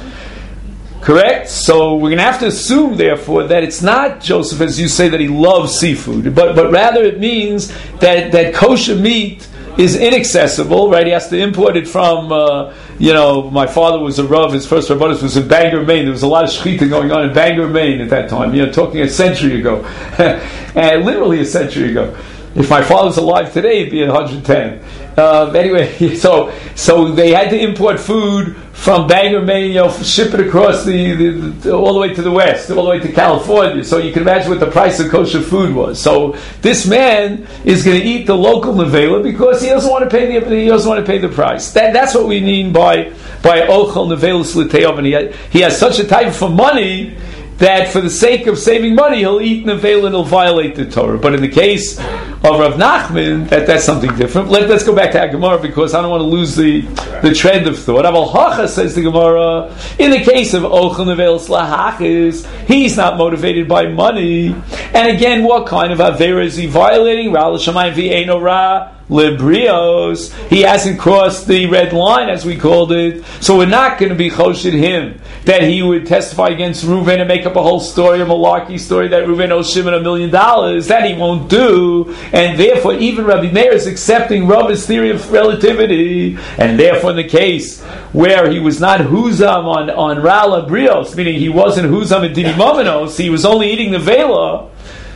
Correct? So we're going to have to assume, therefore, that it's not, Joseph, as you say, that he loves seafood, but but rather it means that that kosher meat is inaccessible, right? He has to import it from, uh, you know, my father was a Rav, his first Rabbanus was in Bangor, Maine. There was a lot of shechita going on in Bangor, Maine at that time, you know, talking a century ago. And literally a century ago. If my father was alive today, he'd be one hundred ten. Uh, anyway, so so they had to import food from Bangor, Maine, you know, ship it across the, the, the all the way to the west, all the way to California. So you can imagine what the price of kosher food was. So this man is going to eat the local nevela because he doesn't want to pay the he doesn't want to pay the price. That, that's what we mean by by ochel nevelus l'teov. And he has, he has such a type for money that for the sake of saving money, he'll eat nevela and he'll violate the Torah. But in the case of Rav Nachman, that, that's something different. Let, let's go back to our Gemara because I don't want to lose the, the trend of thought. Aval Hacha, says the Gemara, in the case of Ochel Nevelos Lahachis, he's not motivated by money. And again, what kind of Avera is he violating? Ra l'shamayim v'eino ra Librios, he hasn't crossed the red line, as we called it, so we're not going to be choshid him that he would testify against Reuven and make up a whole story, a malarkey story that Reuven owes Shimon a million dollars. That he won't do, and therefore even Rabbi Meir is accepting Rabbi's theory of relativity, and therefore in the case where he was not huzam on on Ra Librios, meaning he wasn't huzam in Dini Momenos, he was only eating the vela.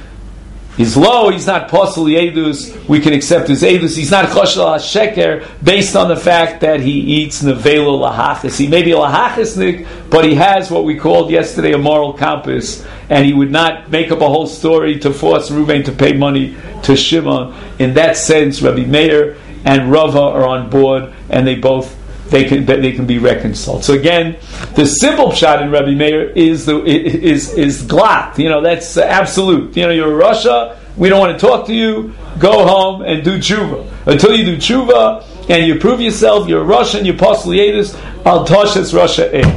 He's low, he's not posel yedus, we can accept his edus, he's not choshel ha-sheker, based on the fact that he eats nevelo lahachis. He may be a lahachisnik, but he has what we called yesterday a moral compass, and he would not make up a whole story to force Reuven to pay money to Shimon. In that sense, Rabbi Meir and Rava are on board, and they both They can they can be reconciled. So again, the simple pshat in Rabbi Meir is the is is glat. You know, that's absolute. You know, you're a Russia. We don't want to talk to you. Go home and do tshuva. Until you do tshuva and you prove yourself, you're a Russian. You're posel yedus. Al toshes Russia aid.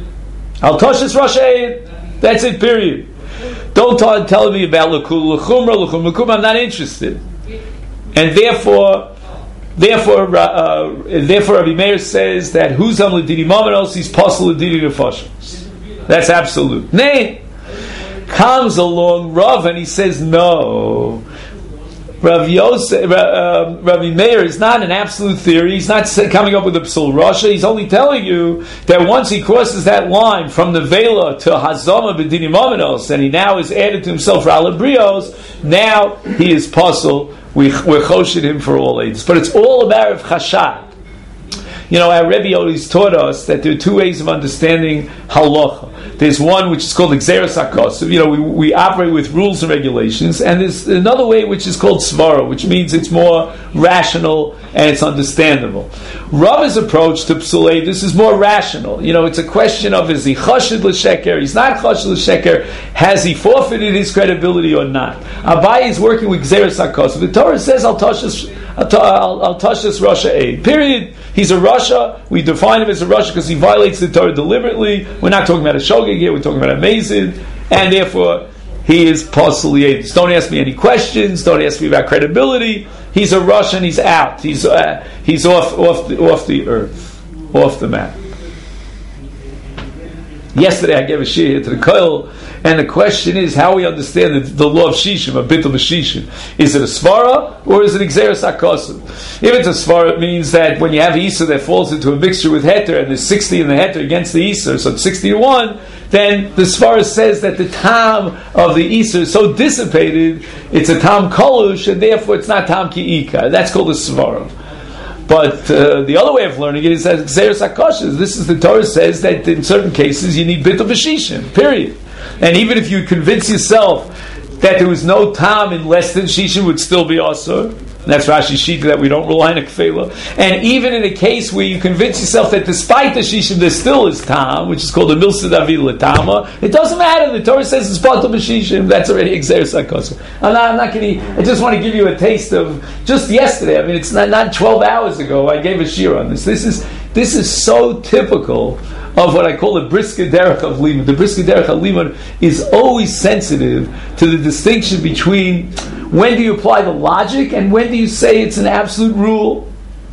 Al toshes Russia aid. That's it. Period. Don't talk, tell me about l'chumra l'chumra l'chumra. I'm not interested. And therefore, Therefore, uh, therefore, Rabbi Meir says that Huzam l'didi mamanos, he's possible l'didi nefashos. That's absolute. Nay, comes along Rav and he says no. Rav Yosef, uh, Rabbi Meir is not an absolute theory. He's not coming up with a psul rasha. He's only telling you that once he crosses that line from the Vela to Hazama b'dini mamanos, and he now is added to himself Rala Brios, now he is puzzle. We, we're choshid him for all ages. But it's all a matter of chashad. You know, our Rebbe always taught us that there are two ways of understanding halacha. There's one which is called Xeris HaKosav. You know, we, we operate with rules and regulations. And there's another way which is called Svara, which means it's more rational and it's understandable. Rav's approach to Psulei, this is more rational. You know, it's a question of, is he chashid l'sheker? He's not chashid l'sheker. Has he forfeited his credibility or not? Abai is working with Xeris HaKosav. The Torah says, I'll touch this, I'll, I'll touch this Rasha aid. Period. He's a Rasha. We define him as a Rasha because he violates the Torah deliberately. We're not talking about a Shogeg here. We're talking about a Mazid. And therefore, he is possibly. Don't ask me any questions. Don't ask me about credibility. He's a Rasha and he's out. He's uh, he's off off the, off the earth, off the map. Yesterday I gave a shir here to the Koil, and the question is how we understand the, the law of Shishim, a bit of a Shishim. Is it a Svara or is it Xeris HaKosav? If it's a Svara, it means that when you have Isser that falls into a mixture with Heter, and there's sixty in the Heter against the Isser, so it's sixty to one, then the Svara says that the Tam of the Isser is so dissipated, it's a Tam Kolush, and therefore it's not Tam Ki'ika. That's called a Svara. But uh, the other way of learning it is that Xeris HaKosav. This is the Torah says that in certain cases you need bit of Shishim, period. And even if you convince yourself that there was no time in less than Shishim, would still be Asur. That's Rashi Shita, that we don't rely on a Kfela. And even in a case where you convince yourself that despite the Shishim there still is Tam, which is called the Milsa David Latama, it doesn't matter. The Torah says it's Batal B'Shishim. That's already Xeris HaKosav. I'm not, I'm not going to. I just want to give you a taste of just yesterday. I mean, it's not, not twelve hours ago. I gave a shir on this. This is this is so typical of what I call the brisker derech of Limud. The brisker derech of Limud is always sensitive to the distinction between when do you apply the logic and when do you say it's an absolute rule.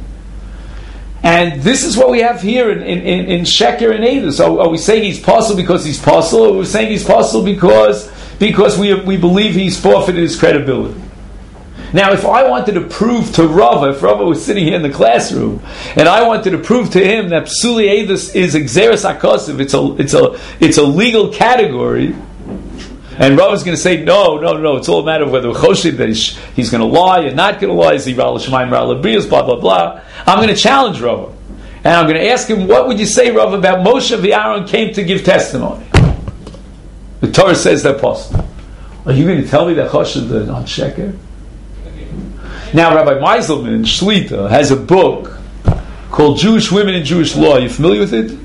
And this is what we have here in, in, in, in Sheker and Eidah. So are we saying he's possible because he's possible, or are we saying he's possible because because we we believe he's forfeited his credibility? Now, if I wanted to prove to Rava, if Rava was sitting here in the classroom, and I wanted to prove to him that Psuli Eidos is Xeris HaKosav, it's a it's a it's a legal category, and Rava's going to say no, no, no, it's all a matter of whether Choshid that he's, he's going to lie and not going to lie, is he Ra'al Shemaim Ra'al Brios, blah blah blah. I'm going to challenge Rava, and I'm going to ask him, what would you say, Rava, about Moshe v'Aaron came to give testimony? The Torah says they're possible. Are you going to tell me that Choshid is not Sheker? Now, Rabbi Meiselman Shlita has a book called Jewish Women and Jewish Law. Are you familiar with it?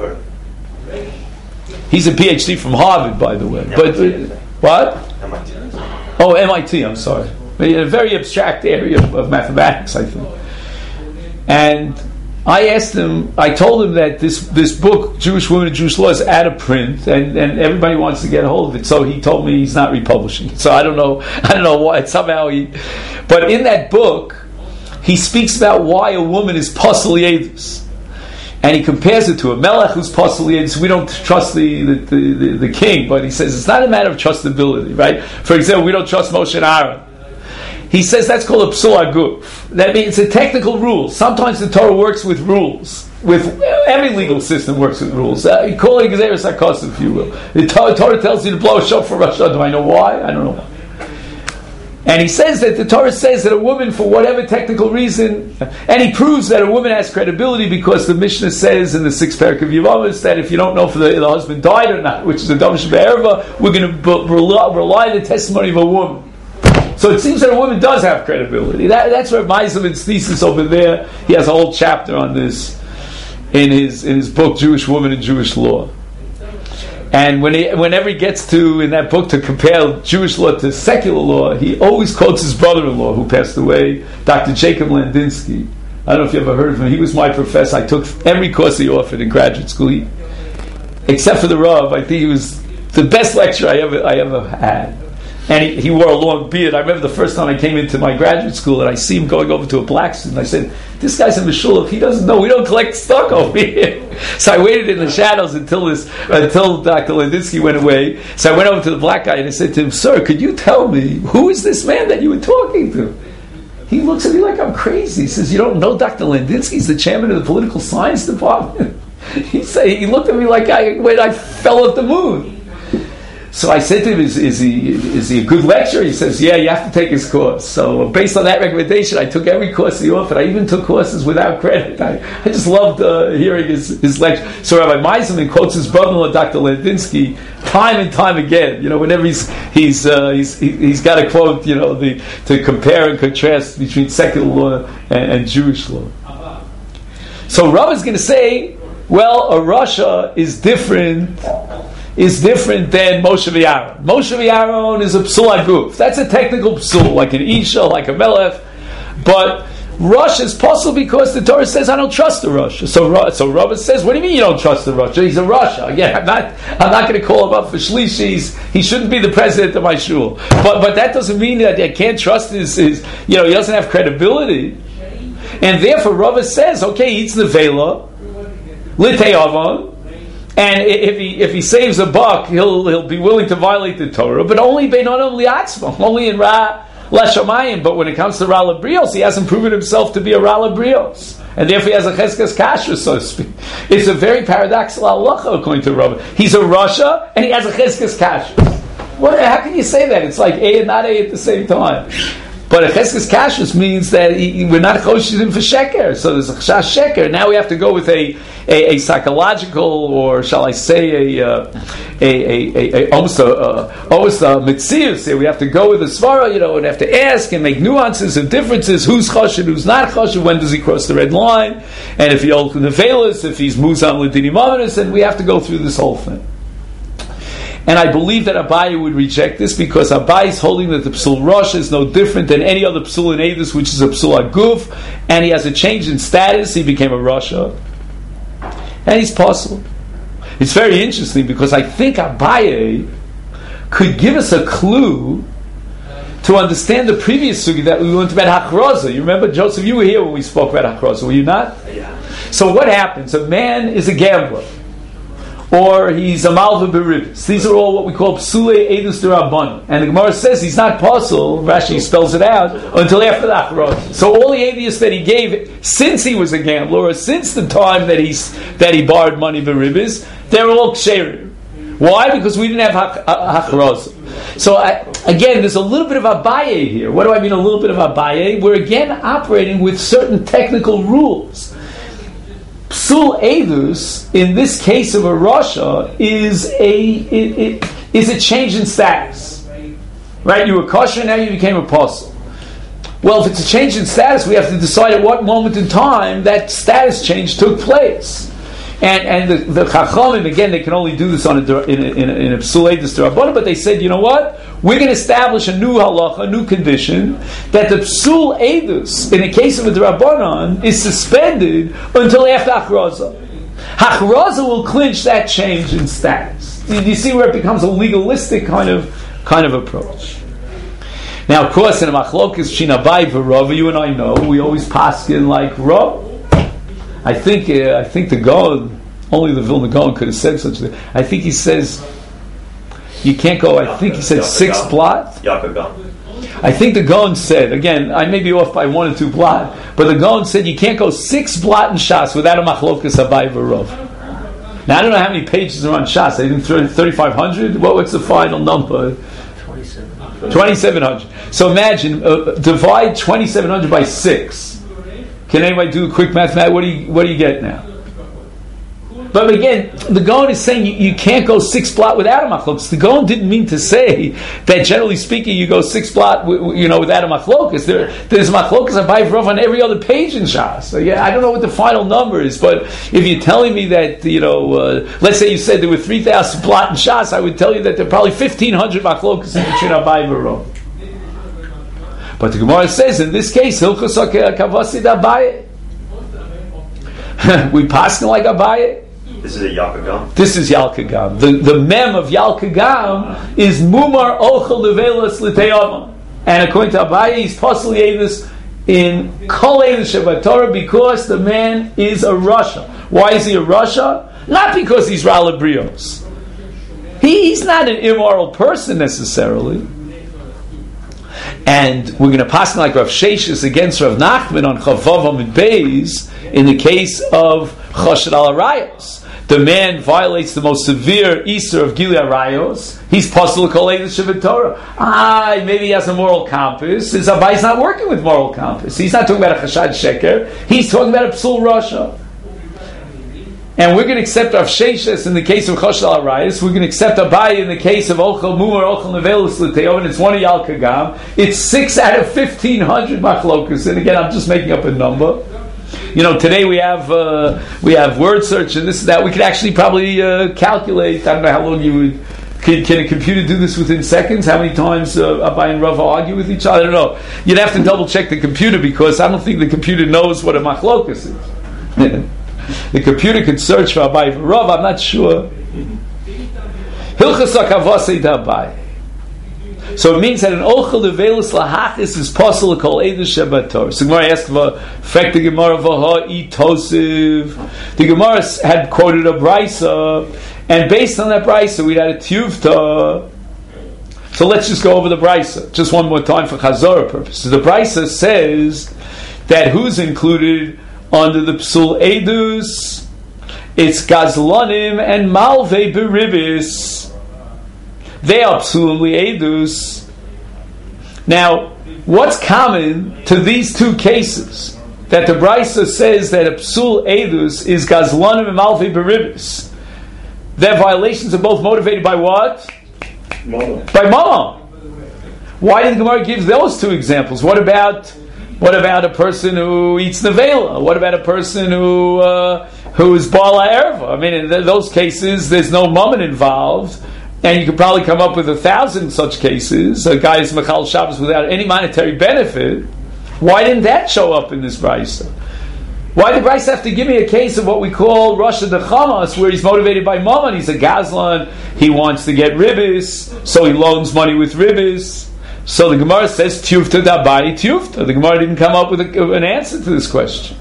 He's a P H D from Harvard, by the way. But uh, what? M I T. Oh, M I T. I'm sorry. In a very abstract area of, of mathematics, I think. And I asked him. I told him that this this book, Jewish Women and Jewish Law, is out of print, and, and everybody wants to get a hold of it. So he told me he's not republishing it. So I don't know. I don't know why. Somehow he. But in that book, he speaks about why a woman is Pasal Yedus. And he compares it to a Melech who's Pasal Yedus. We don't trust the the, the, the the king, but he says it's not a matter of trustability, right? For example, we don't trust Moshe and Aaron. He says that's called a Psul Aguf. That means it's a technical rule. Sometimes the Torah works with rules. With every legal system works with rules. Uh, you call it Xeris HaKosav, if you will. The Torah, Torah tells you to blow a shofar for Rosh Hashanah. Do I know why? I don't know why. And he says that the Torah says that a woman, for whatever technical reason, and he proves that a woman has credibility because the Mishnah says in the sixth parak of Yevamos that if you don't know if the, the husband died or not, which is a Damash Be'erva, we're going to rely, rely on the testimony of a woman. So it seems that a woman does have credibility. That, that's where Meiselman's thesis over there. He has a whole chapter on this in his in his book Jewish Woman and Jewish Law. And when he, whenever he gets to in that book to compare Jewish law to secular law, he always quotes his brother-in-law who passed away, Doctor Jacob Landinsky. I don't know if you ever heard of him. He was my professor. I took every course he offered in graduate school, he, except for the Rav. I think he was the best lecturer I ever I ever had. and he, he wore a long beard. I remember the first time I came into my graduate school and I see him going over to a black student. I said, this guy's in Meshulach, he doesn't know, we don't collect stock over here. So I waited in the shadows until this, until Doctor Lendinsky went away. So I went over to the black guy and I said to him, sir, could you tell me, who is this man that you were talking to? He looks at me like I'm crazy. He says, you don't know Doctor Lendinsky? He's the chairman of the political science department. He said, he looked at me like I, when I fell off the moon. So I said to him, is, is he is he a good lecturer? He says, yeah, you have to take his course. So based on that recommendation, I took every course he offered. I even took courses without credit. I, I just loved uh, hearing his, his lecture. So Rabbi Meiselman quotes his brother-in-law, Doctor Lendinsky, time and time again. You know, whenever he's he's uh, he's he, he's got to quote, you know, the to compare and contrast between secular law and, and Jewish law. So Rav is going to say, well, a Rasha is different. Is different than Moshe v'Aaron. Moshe v'Aaron is a psul aguf. That's a technical psul, like an isha, like a melech. But Rosh is possible because the Torah says I don't trust the Rosh. So, so Rabbah says, what do you mean you don't trust the Rosh? He's a Rosh. Again, I'm not. I'm not going to call him up for shlishis. He shouldn't be the president of my shul. But but that doesn't mean that I can't trust his. his you know, he doesn't have credibility, and therefore Rabbah says, okay, he eats the vela, litei avon. And if he if he saves a buck, he'll he'll be willing to violate the Torah, but only beinonam liatzma, only in Ra Lashamayim. But when it comes to Ra Labrios, he hasn't proven himself to be a Ra Labrios, and therefore he has a cheskas kashrus, so to speak. It's a very paradoxical halacha according to Rabbah. He's a Rasha and he has a cheskas kashrus. What? How can you say that? It's like A and not A at the same time. But a cheskes kashrus means that he, we're not choshes him for sheker. So there's a chash sheker. Now we have to go with a, a, a psychological, or shall I say, a uh, a a, a, a almost a uh, almost a mitzius. We have to go with a svara, you know, and have to ask and make nuances and differences. Who's choshed, who's not choshed? When does he cross the red line? And if he opened the velas, if he's muzam l'dini mamonis, then we have to go through this whole thing. And I believe that Abaye would reject this because Abaye is holding that the Psul Rosh is no different than any other Psul in Eidus, which is a Psul Aguf, and he has a change in status. He became a Rasha, and he's possible. It's very interesting because I think Abaye could give us a clue to understand the previous sugi that we learned about Hachroza. You remember, Joseph, you were here when we spoke about Hachroza, were you not? Yeah. So what happens? A man is a gambler, or he's a malva beribis. These are all what we call psule edus derabbanan. And the Gemara says he's not possible, Rashi spells it out, until after the Achroz. So all the edus that he gave since he was a gambler, or since the time that he's that he borrowed money beribis, they're all ksherim. Why? Because we didn't have Achroz. So I, again, there's a little bit of Abaye here. What do I mean a little bit of Abaye? We're again operating with certain technical rules. Psul Edus, in this case of a Rasha, is a it, it, is a change in status. Right? You were kosher, now you became apostle. Well, if it's a change in status, we have to decide at what moment in time that status change took place. And and the, the Chachamim, again, they can only do this on a, in a, in a, in a Psul Edus D'Rabbanan, but they said, you know what? We're going to establish a new halacha, a new condition, that the Psul Edus, in the case of a D'Rabbanan, is suspended until after Achroza. Achroza will clinch that change in status. Do you see where it becomes a legalistic kind of kind of approach? Now, of course, in a Machlokes Shinabai v'Rav, you and I know, we always paskin like Rav. I think uh, I think the Gaon, only the Vilna Gaon could have said such a thing. I think he says you can't go. I think he said six blot. I think the Gaon said, again, I may be off by one or two blot, but the Gaon said you can't go six blot in Shas without a Machlokas Abaye v'Rav. Now I don't know how many pages are on Shas. I think thirty-five hundred. What, what's the final number? twenty-seven hundred. So imagine uh, divide twenty-seven hundred by six. Can anybody do a quick mathematics? What do you what do you get now? But again, the Gaon is saying you, you can't go six blot without a machlokas. The Gaon didn't mean to say that generally speaking you go six blot you know without a machlokas. There, there's machlokas Abaye v'Rav on every other page in Shas. So yeah, I don't know what the final number is, but if you're telling me that you know, uh, let's say you said there were three thousand blot in Shas, I would tell you that there are probably fifteen hundred machlokas in between Abaye v'Rav. But the Gemara says, in this case, Hilchos Kavasid Abaye. We paskin like Abaye. This is a Yalkagam. This is Yalkagam. The, the mem of Yalkagam is Mumar Ochel Levelas L'Teyama. And according to Abaye, he's possibly this in Kol Eidos Shebatorah because the man is a Rasha. Why is he a Rasha? Not because he's Rala Brios. He, he's not an immoral person necessarily. And we're going to pass like Rav Sheshis against Rav Nachman on Chavav Amid Beis in the case of Choshed al Arayos. The man violates the most severe Easter of Gili Arayos. He's Pasal Kol Eidos Shebatorah. Ah, maybe he has a moral compass. His Abay's not working with moral compass. He's not talking about a Chashad Sheker. He's talking about a Psul Rasha. And we're going to accept Rav Sheshis in the case of Choshed al Arayos. We're going to accept Abaye in the case of Ochel Mumar Ochel Nevelis L'Teyom, and it's one of Yalkagam. It's six out of fifteen hundred machlokas. And again, I'm just making up a number. You know, today we have uh, we have word search and this and that. We could actually probably uh, calculate. I don't know how long you would. Can, can a computer do this within seconds? How many times uh, Abaye and Rava argue with each other? I don't know. You'd have to double check the computer because I don't think the computer knows what a machlokas is. The computer could search for Abaye for Rav. I'm not sure. Hilchas HaKavosei d'Abaye. So it means that an ochel levelis lahachis is possible to call Eidos Shebatorah. So Gemara asked for fact the Gemara v'ha itosiv. The Gemara had quoted a brisa, and based on that brisa, we had a tiyuvta. So let's just go over the brisa just one more time for chazorah purposes. The brisa says that who's included under the psul edus? It's gazlanim and malvei beribis. They are psulim li'edus. Now, what's common to these two cases? That the Brisa says that a psul edus is gazlanim and malvei beribis. Their violations are both motivated by what? Mama. By mama. Why did the Gemara give those two examples? What about what about a person who eats nevela? What about a person who uh, who is bala erva? I mean, in th- those cases, there's no mammon involved. And you could probably come up with a thousand such cases. A guy is Mechal Shabbos without any monetary benefit. Why didn't that show up in this Brisa? Why did Brisa have to give me a case of what we call Rasha de Chamas, where he's motivated by mammon? He's a Gazlan. He wants to get ribis, so he loans money with ribis. So the Gemara says Tiyufta dabai Tiyufta. The Gemara didn't come up with a, an answer to this question.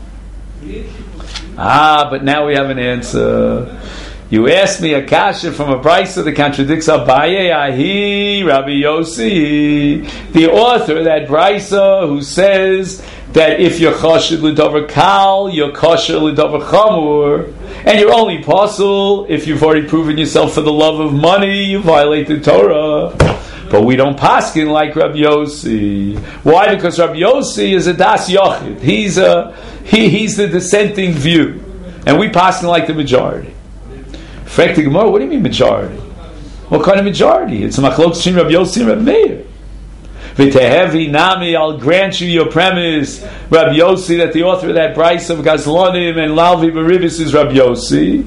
Ah, but now we have an answer. You asked me a kasha from a brisa that contradicts Abaye, Ahi, Rabbi Yossi, the author of that brisa who says that if you're choshed l'dover kal, you're kosher l'dover chamur, and you're only possible if you've already proven yourself for the love of money, you violate the Torah. But we don't paskin like Rabbi Yossi. Why? Because Rabbi Yossi is a das yochid. He's a he, he's the dissenting view, and we paskin like the majority. Frek the Gemara, what do you mean majority? What kind of majority? It's a machlok between Rabbi Yossi and Rabbi Meir. V'tehevi nami, I'll grant you your premise, Rabbi Yossi, that the author of that brisa of Gazlonim and Lalvi Beribis is Rabbi Yossi.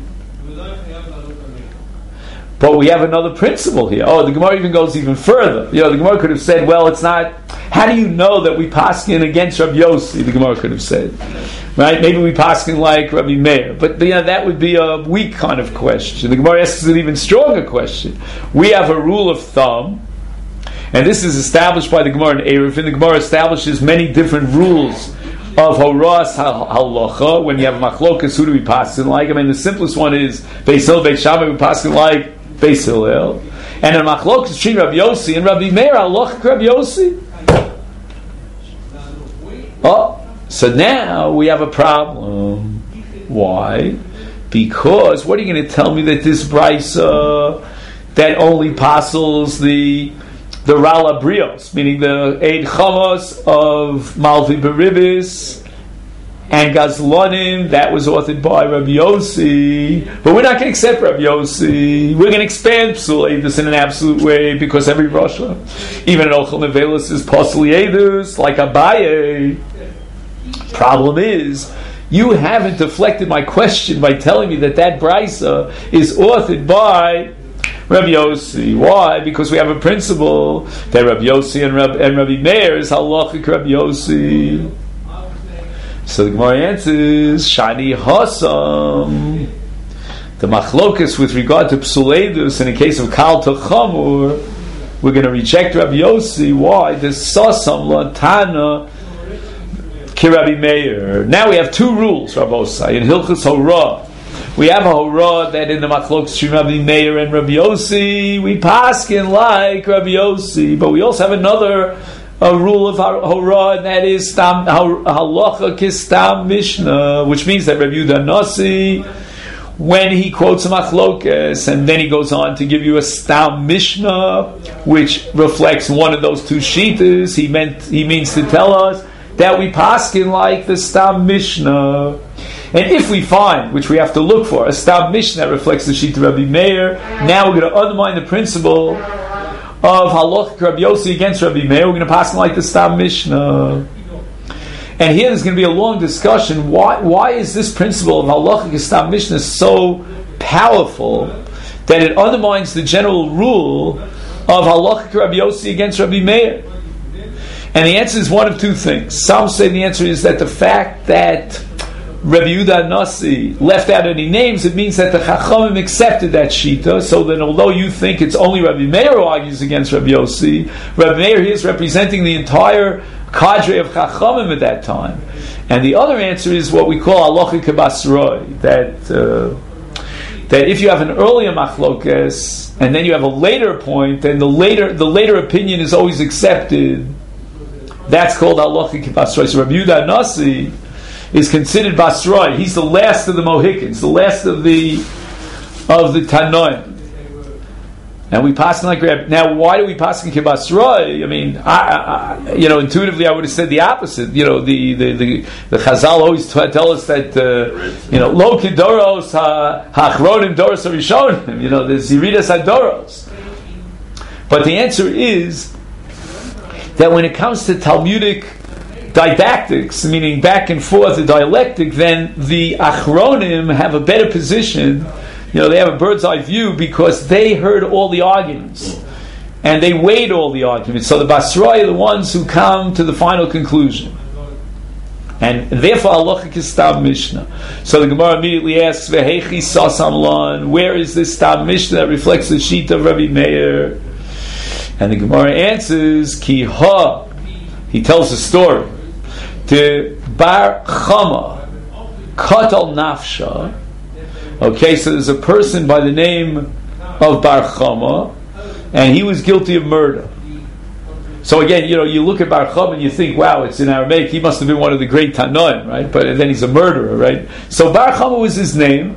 But we have another principle here. Oh, the Gemara even goes even further. You know, the Gemara could have said, well, it's not, how do you know that we paskin against Rabbi Yossi? The Gemara could have said. Right? Maybe we paskin like Rabbi Meir. But you know, that would be a weak kind of question. The Gemara asks an even stronger question. We have a rule of thumb, and this is established by the Gemara in Erev, and the Gemara establishes many different rules of Horas Halacha. When you have machlokas, who do we paskin like? I mean, the simplest one is Beis Hillel, Beis Shammai, we paskin like Beis Hillel. And in machlokas between Rabbi Yossi and Rabbi Meir, halacha Rabbi Yossi. Oh. So now we have a problem. Why? Because what are you going to tell me that this brisa that only passes the the Rala Brios, meaning the Eid Chamos of Malvi Beribis and Gazlonim, that was authored by Rabbi Yossi, but we're not going to accept Rabbi Yossi. We're going to expand Psul Eidus in an absolute way because every Rasha, even an Ochel Nevelis, is Pasli Eidus like Abaye. Problem is, you haven't deflected my question by telling me that that brisa is authored by Rabbi Yossi. Why? Because we have a principle that Rabbi Yossi and Rabbi, and Rabbi Meir is halachic Rabbi Yossi. So the Gemara answers, Shani Hasam. the machlokas with regard to psuledus in the case of kal tachamur, we're going to reject Rabbi Yossi. Why? The sasam lantana ki Rabbi Meir. Now we have two rules, Rabbi Osai, in Hilchos Horah. We have a Horah that in the machlokas between Rabbi Meir and Rabbi Yossi, we paskin like Rabbi Yossi, but we also have another a rule of Horah, and that is stam, halacha kistam mishnah, which means that Rabbi Yehuda Nasi, when he quotes a machlokas, and then he goes on to give you a stam mishnah, which reflects one of those two shitas, he meant he means to tell us that we paskin like the stam mishnah. And if we find, which we have to look for, a stam mishnah that reflects the shita Rabbi Meir, now we're going to undermine the principle of halach Rabbi Yossi against Rabbi Meir. We're going to pass like the stam mishnah. And here there's going to be a long discussion. Why, why is this principle of halachic stam mishnah so powerful that it undermines the general rule of halachic Rabbi Yossi against Rabbi Meir? And the answer is one of two things. Some say the answer is that the fact that Rabbi Yehuda Nasi left out any names, it means that the Chachamim accepted that shita, so that although you think it's only Rabbi Meir who argues against Rabbi Yossi, Rabbi Meir here is representing the entire cadre of Chachamim at that time. And the other answer is what we call halacha k'basroi, that uh, that if you have an earlier machlokes and then you have a later point, then the later the later opinion is always accepted. That's called halacha k'basroi. So Rabbi Yehuda Nasi is considered basroi. He's the last of the Mohicans, the last of the of the Tanoim. And we pass like Reb. Now, why do we pass in Kibasroi? I mean, I, I, you know, intuitively, I would have said the opposite. You know, the the the, the Chazal always t- tell us that uh, you know, lo kidoros hachronim doros harishonim. You know, the ziridas hadoros. But the answer is that when it comes to Talmudic didactics, meaning back and forth, the dialectic, then the achronim have a better position. You know, they have a bird's eye view because they heard all the arguments and they weighed all the arguments. So the Basroi are the ones who come to the final conclusion, and therefore halacha is stam mishnah. So the Gemara immediately asks, "Vehechi sasam lan?" Where is this stam mishnah that reflects the sheet of Rabbi Meir? And the Gemara answers, "Ki ha." He tells a story. To Bar Chama Katal Nafsha. Okay, so there's a person by the name of Bar Chama, and he was guilty of murder. So again, you know, you look at Bar Chama and you think, wow, it's in Aramaic, he must have been one of the great Tanoim, right? But and then he's a murderer, right? So Bar Chama was his name,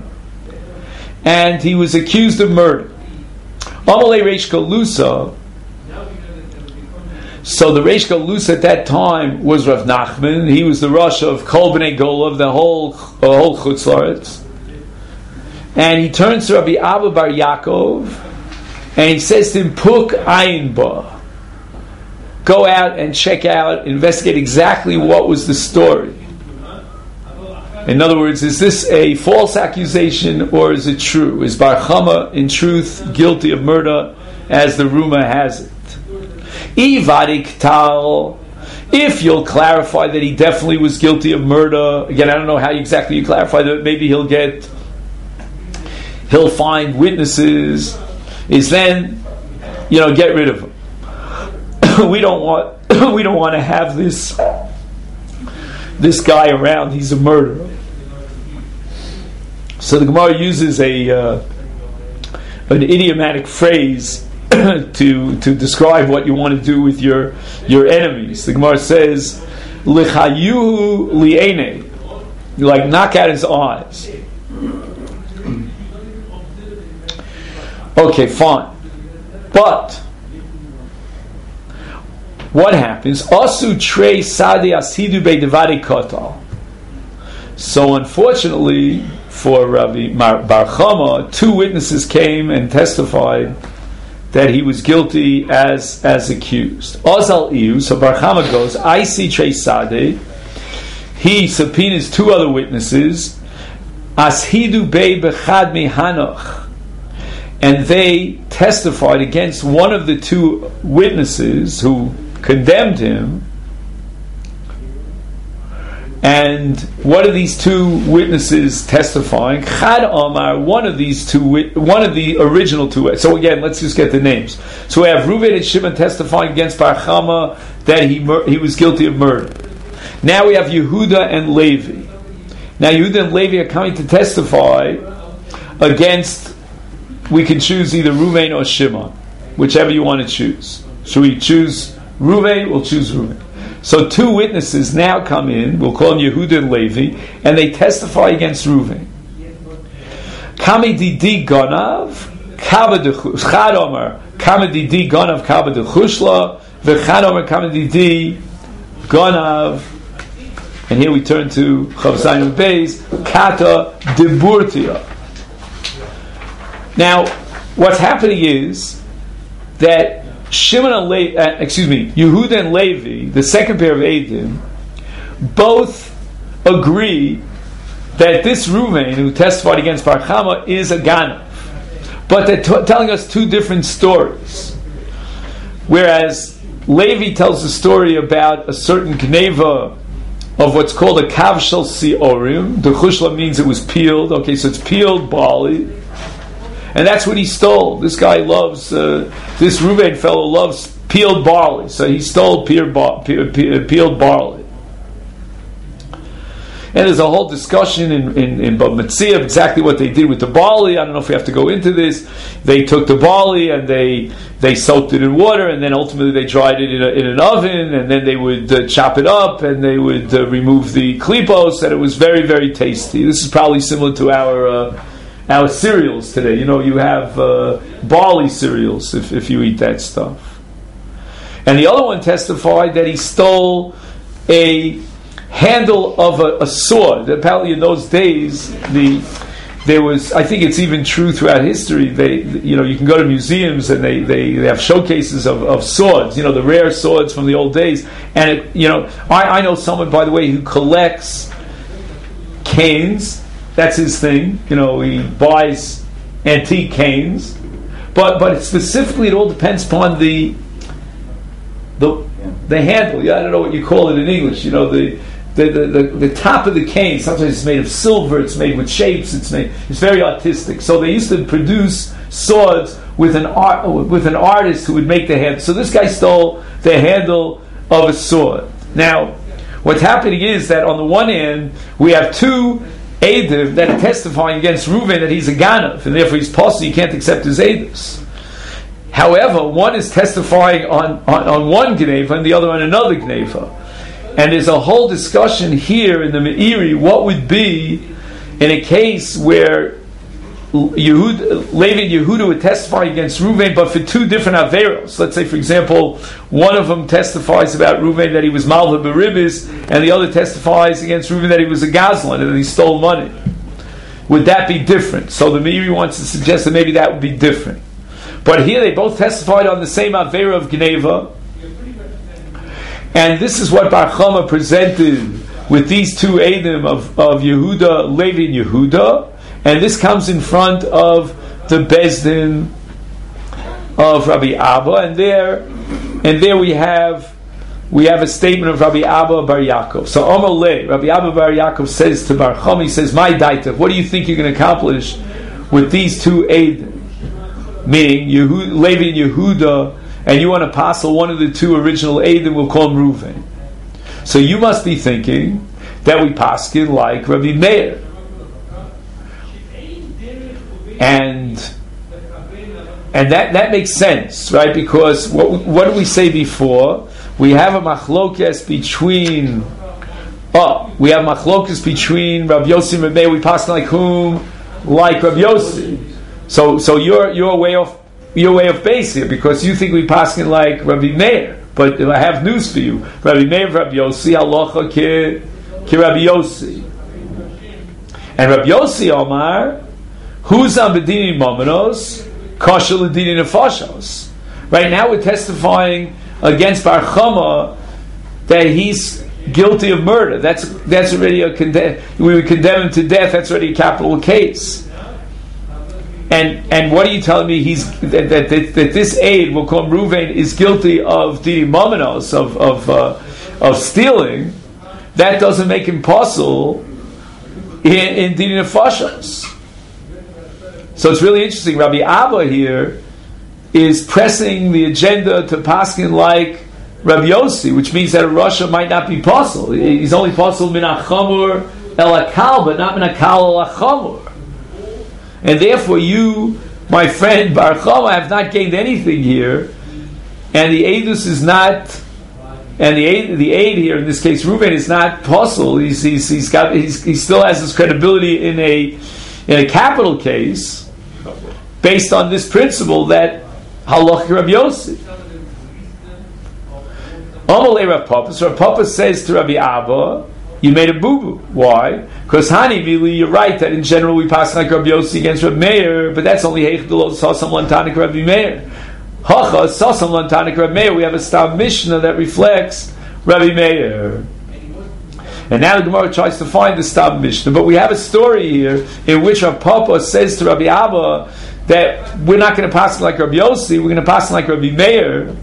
and he was accused of murder. Amalei Reish Galusa. So the Reish Galus at that time was Rav Nachman. He was the Rosh of Kol Bnei Golov, the whole uh, whole Chutz La'aretz. And he turns to Rabbi Abba Bar Yaakov, and he says to him, Puk Ayin Ba. Go out and check out, investigate exactly what was the story. In other words, is this a false accusation or is it true? Is Bar Chama in truth guilty of murder as the rumor has it? Ivadik tal, if you'll clarify that he definitely was guilty of murder, again, I don't know how exactly you clarify that, maybe he'll get, he'll find witnesses, is then, you know, get rid of him. we don't want, we don't want to have this, this guy around, he's a murderer. So the Gemara uses a, uh, an idiomatic phrase to to describe what you want to do with your your enemies. The Gemara says, "Lichayu li'ene," you like knock out his eyes. Okay, fine, but what happens? Asu trei sadi asidu be'devadi kotal. So unfortunately for Rabbi Bar Chama, two witnesses came and testified that he was guilty as as accused. Ozal Iu, so Bar Chama goes, I see Trei Sadeh. He subpoenas two other witnesses, Ashidu Bei Bechad Mihanoch, and they testified against one of the two witnesses who condemned him. And what are these two witnesses testifying? Chad Omar, one of these two, one of the original two. So again, let's just get the names. So we have Reuven and Shimon testifying against Bar Chama that he mur- he was guilty of murder. Now we have Yehuda and Levi. Now Yehuda and Levi are coming to testify against. We can choose either Reuven or Shimon, whichever you want to choose. Should we choose Reuven? We'll choose Reuven. So two witnesses now come in, we'll call them Yehuda and Levi, and they testify against Reuven. Kami didi ganav, kava dechushla. Chad Omer, kami didi ganav, kava dechushla. V'chad Omer, kami didi ganav. And here we turn to Chav Zayin Beis, kata deburtia. Now, what's happening is that Shimon and Le- uh, excuse me, Yehuda and Levi, the second pair of Eidim, both agree that this Reuven who testified against Bar Chama is a Ganav, but they're t- telling us two different stories. Whereas Levi tells a story about a certain Gneva of what's called a Kav Shel Siorim. The Chushla means it was peeled. Okay, so it's peeled barley. And that's what he stole. This guy loves, uh, this Reuven fellow loves peeled barley. So he stole peeled, bar, peeled barley. And there's a whole discussion in, in, in Bava Metzia of exactly what they did with the barley. I don't know if we have to go into this. They took the barley and they they soaked it in water, and then ultimately they dried it in, a, in an oven, and then they would uh, chop it up, and they would uh, remove the klipos, and it was very, very tasty. This is probably similar to our... Uh, Our cereals today, you know, you have uh, barley cereals if, if you eat that stuff. And the other one testified that he stole a handle of a, a sword. Apparently, in those days, the there was, I think it's even true throughout history. They, you know, you can go to museums and they, they, they have showcases of, of swords. You know, the rare swords from the old days. And it, you know, I, I know someone, by the way, who collects canes. That's his thing. You know, he buys antique canes, but but specifically, it all depends upon the the the handle. Yeah, I don't know what you call it in English. You know, the the, the, the, the top of the cane. Sometimes it's made of silver. It's made with shapes. It's made. It's very artistic. So they used to produce swords with an art with an artist who would make the handle. So this guy stole the handle of a sword. Now, what's happening is that on the one hand, we have two Eidim that are testifying against Reuven that he's a Ganav, and therefore he's possible, you can't accept his Eidus. However, one is testifying on, on, on one Gneva and the other on another Gneva. And there's a whole discussion here in the Meiri, what would be in a case where Yehud, Levi and Yehuda would testify against Reuven, but for two different Averos. Let's say, for example, one of them testifies about Reuven that he was Malva Beribis, and the other testifies against Reuven that he was a Gazlan and that he stole money. Would that be different? So the Meiri wants to suggest that maybe that would be different. But here they both testified on the same Avera of Gneva, and this is what Bar Chama presented with these two Eidim of, of Yehuda, Levi and Yehuda. And this comes in front of the Bezdin of Rabbi Abba, and there, and there we have we have a statement of Rabbi Abba Bar Yaakov. So Omer Le, Rabbi Abba Bar Yaakov says to Bar Chama, he says, "My daita, what do you think you're going to accomplish with these two Eidim, meaning Yehud, Levi and Yehuda, and you want to apostle one of the two original Eidim? We'll call him Reuven. So you must be thinking that we paskin like Rabbi Meir." And and that, that makes sense, right? Because what what did we say before? We have a machlokes between oh, we have machlokes between Rabbi Yossi and Rabbi Meir. We pass like whom? Like Rabbi Yossi. So so you're you're way off you're way off base here because you think we pass like Rabbi Meir. But I have news for you. Rabbi Meir, Rabbi Yossi, halacha ki ki Rabbi Yossi. And Rabbi Yossi Omar, who's on bedini momenos, kosher l'dini nefashos. Right now we're testifying against Bar Chama that he's guilty of murder. That's that's already a condemn. We would condemn him to death. That's already a capital case. And and what are you telling me? He's that that, that, that this aide, we'll call him Reuven, is guilty of dini momenos, of of uh, of stealing. that doesn't make him possible in, in Dini Nefashos. So it's really interesting. Rabbi Abba here is pressing the agenda to paskin like Rabbi Yossi, which means that a Rasha might not be possible. He's only possible min achamur el akal, but not min akal el achamur. And therefore, you, my friend Bar Chama, have not gained anything here, and the Eidus is not, and the aid, the aid here in this case, Reuven, is not possible. He's, he's, he's got, he's, he still has his credibility in a in a capital case, based on this principle that halach Rabbi Yossi. Amalei Rav Papa. So Rav Papa says to Rabbi Abba, you made a boo-boo. Why? Because Hani, really, you're right that in general we pass like Rabbi Yossi against Rabbi Meir, but that's only Heichdelot Sasam Lantanik Rabbi Meir. Hacha Sasam Lantanik Rabbi Meir. We have a Stam Mishnah that reflects Rabbi Meir. And now the Gemara tries to find the Stam Mishnah, but we have a story here in which Rav Papa says to Rabbi Abba that we're not going to pass like Rabbi Yossi, we're going to pass like Rabbi Meir.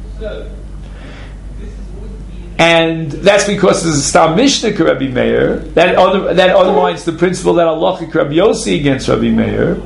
And that's because there's a Stam Mishnah to Rabbi Meir that other, that undermines the principle that Allah Rabbi Yossi against Rabbi Meir.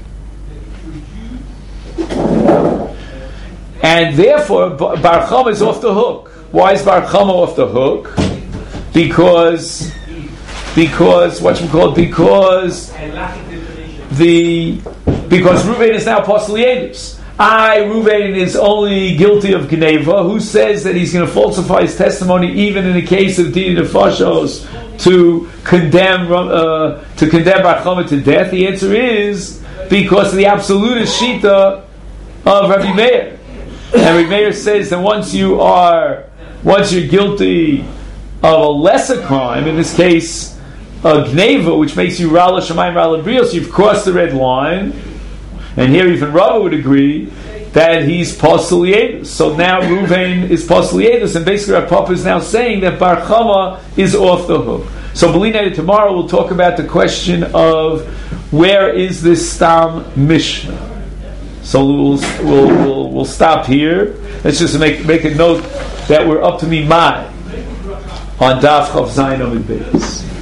And therefore, Bar Chama is off the hook. Why is Bar Chama off the hook? Because, because what you call because the because Reuven is now Posliadus. I, Reuven, is only guilty of Gneva. Who says that he's going to falsify his testimony even in the case of Dini Nefashos to condemn uh, to condemn Bar Chama to death? The answer is because of the absolutist shita of Rabbi Meir. And Rabbi Meir says that once you are once you're guilty of a lesser crime, in this case a Gneva, which makes you Rala Shemayim Rala Brios, you've crossed the red line. And here even Rava would agree that he's Posliadus. So now Reuven is Posliadus, and basically our Papa is now saying that Bar Chama is off the hook. So Belina, tomorrow we'll talk about the question of where is this Stam Mishnah. So we'll we'll we'll, we'll stop here. Let's just make make a note that we're up to Mimai on Daf Chav Zayin Amud Beis.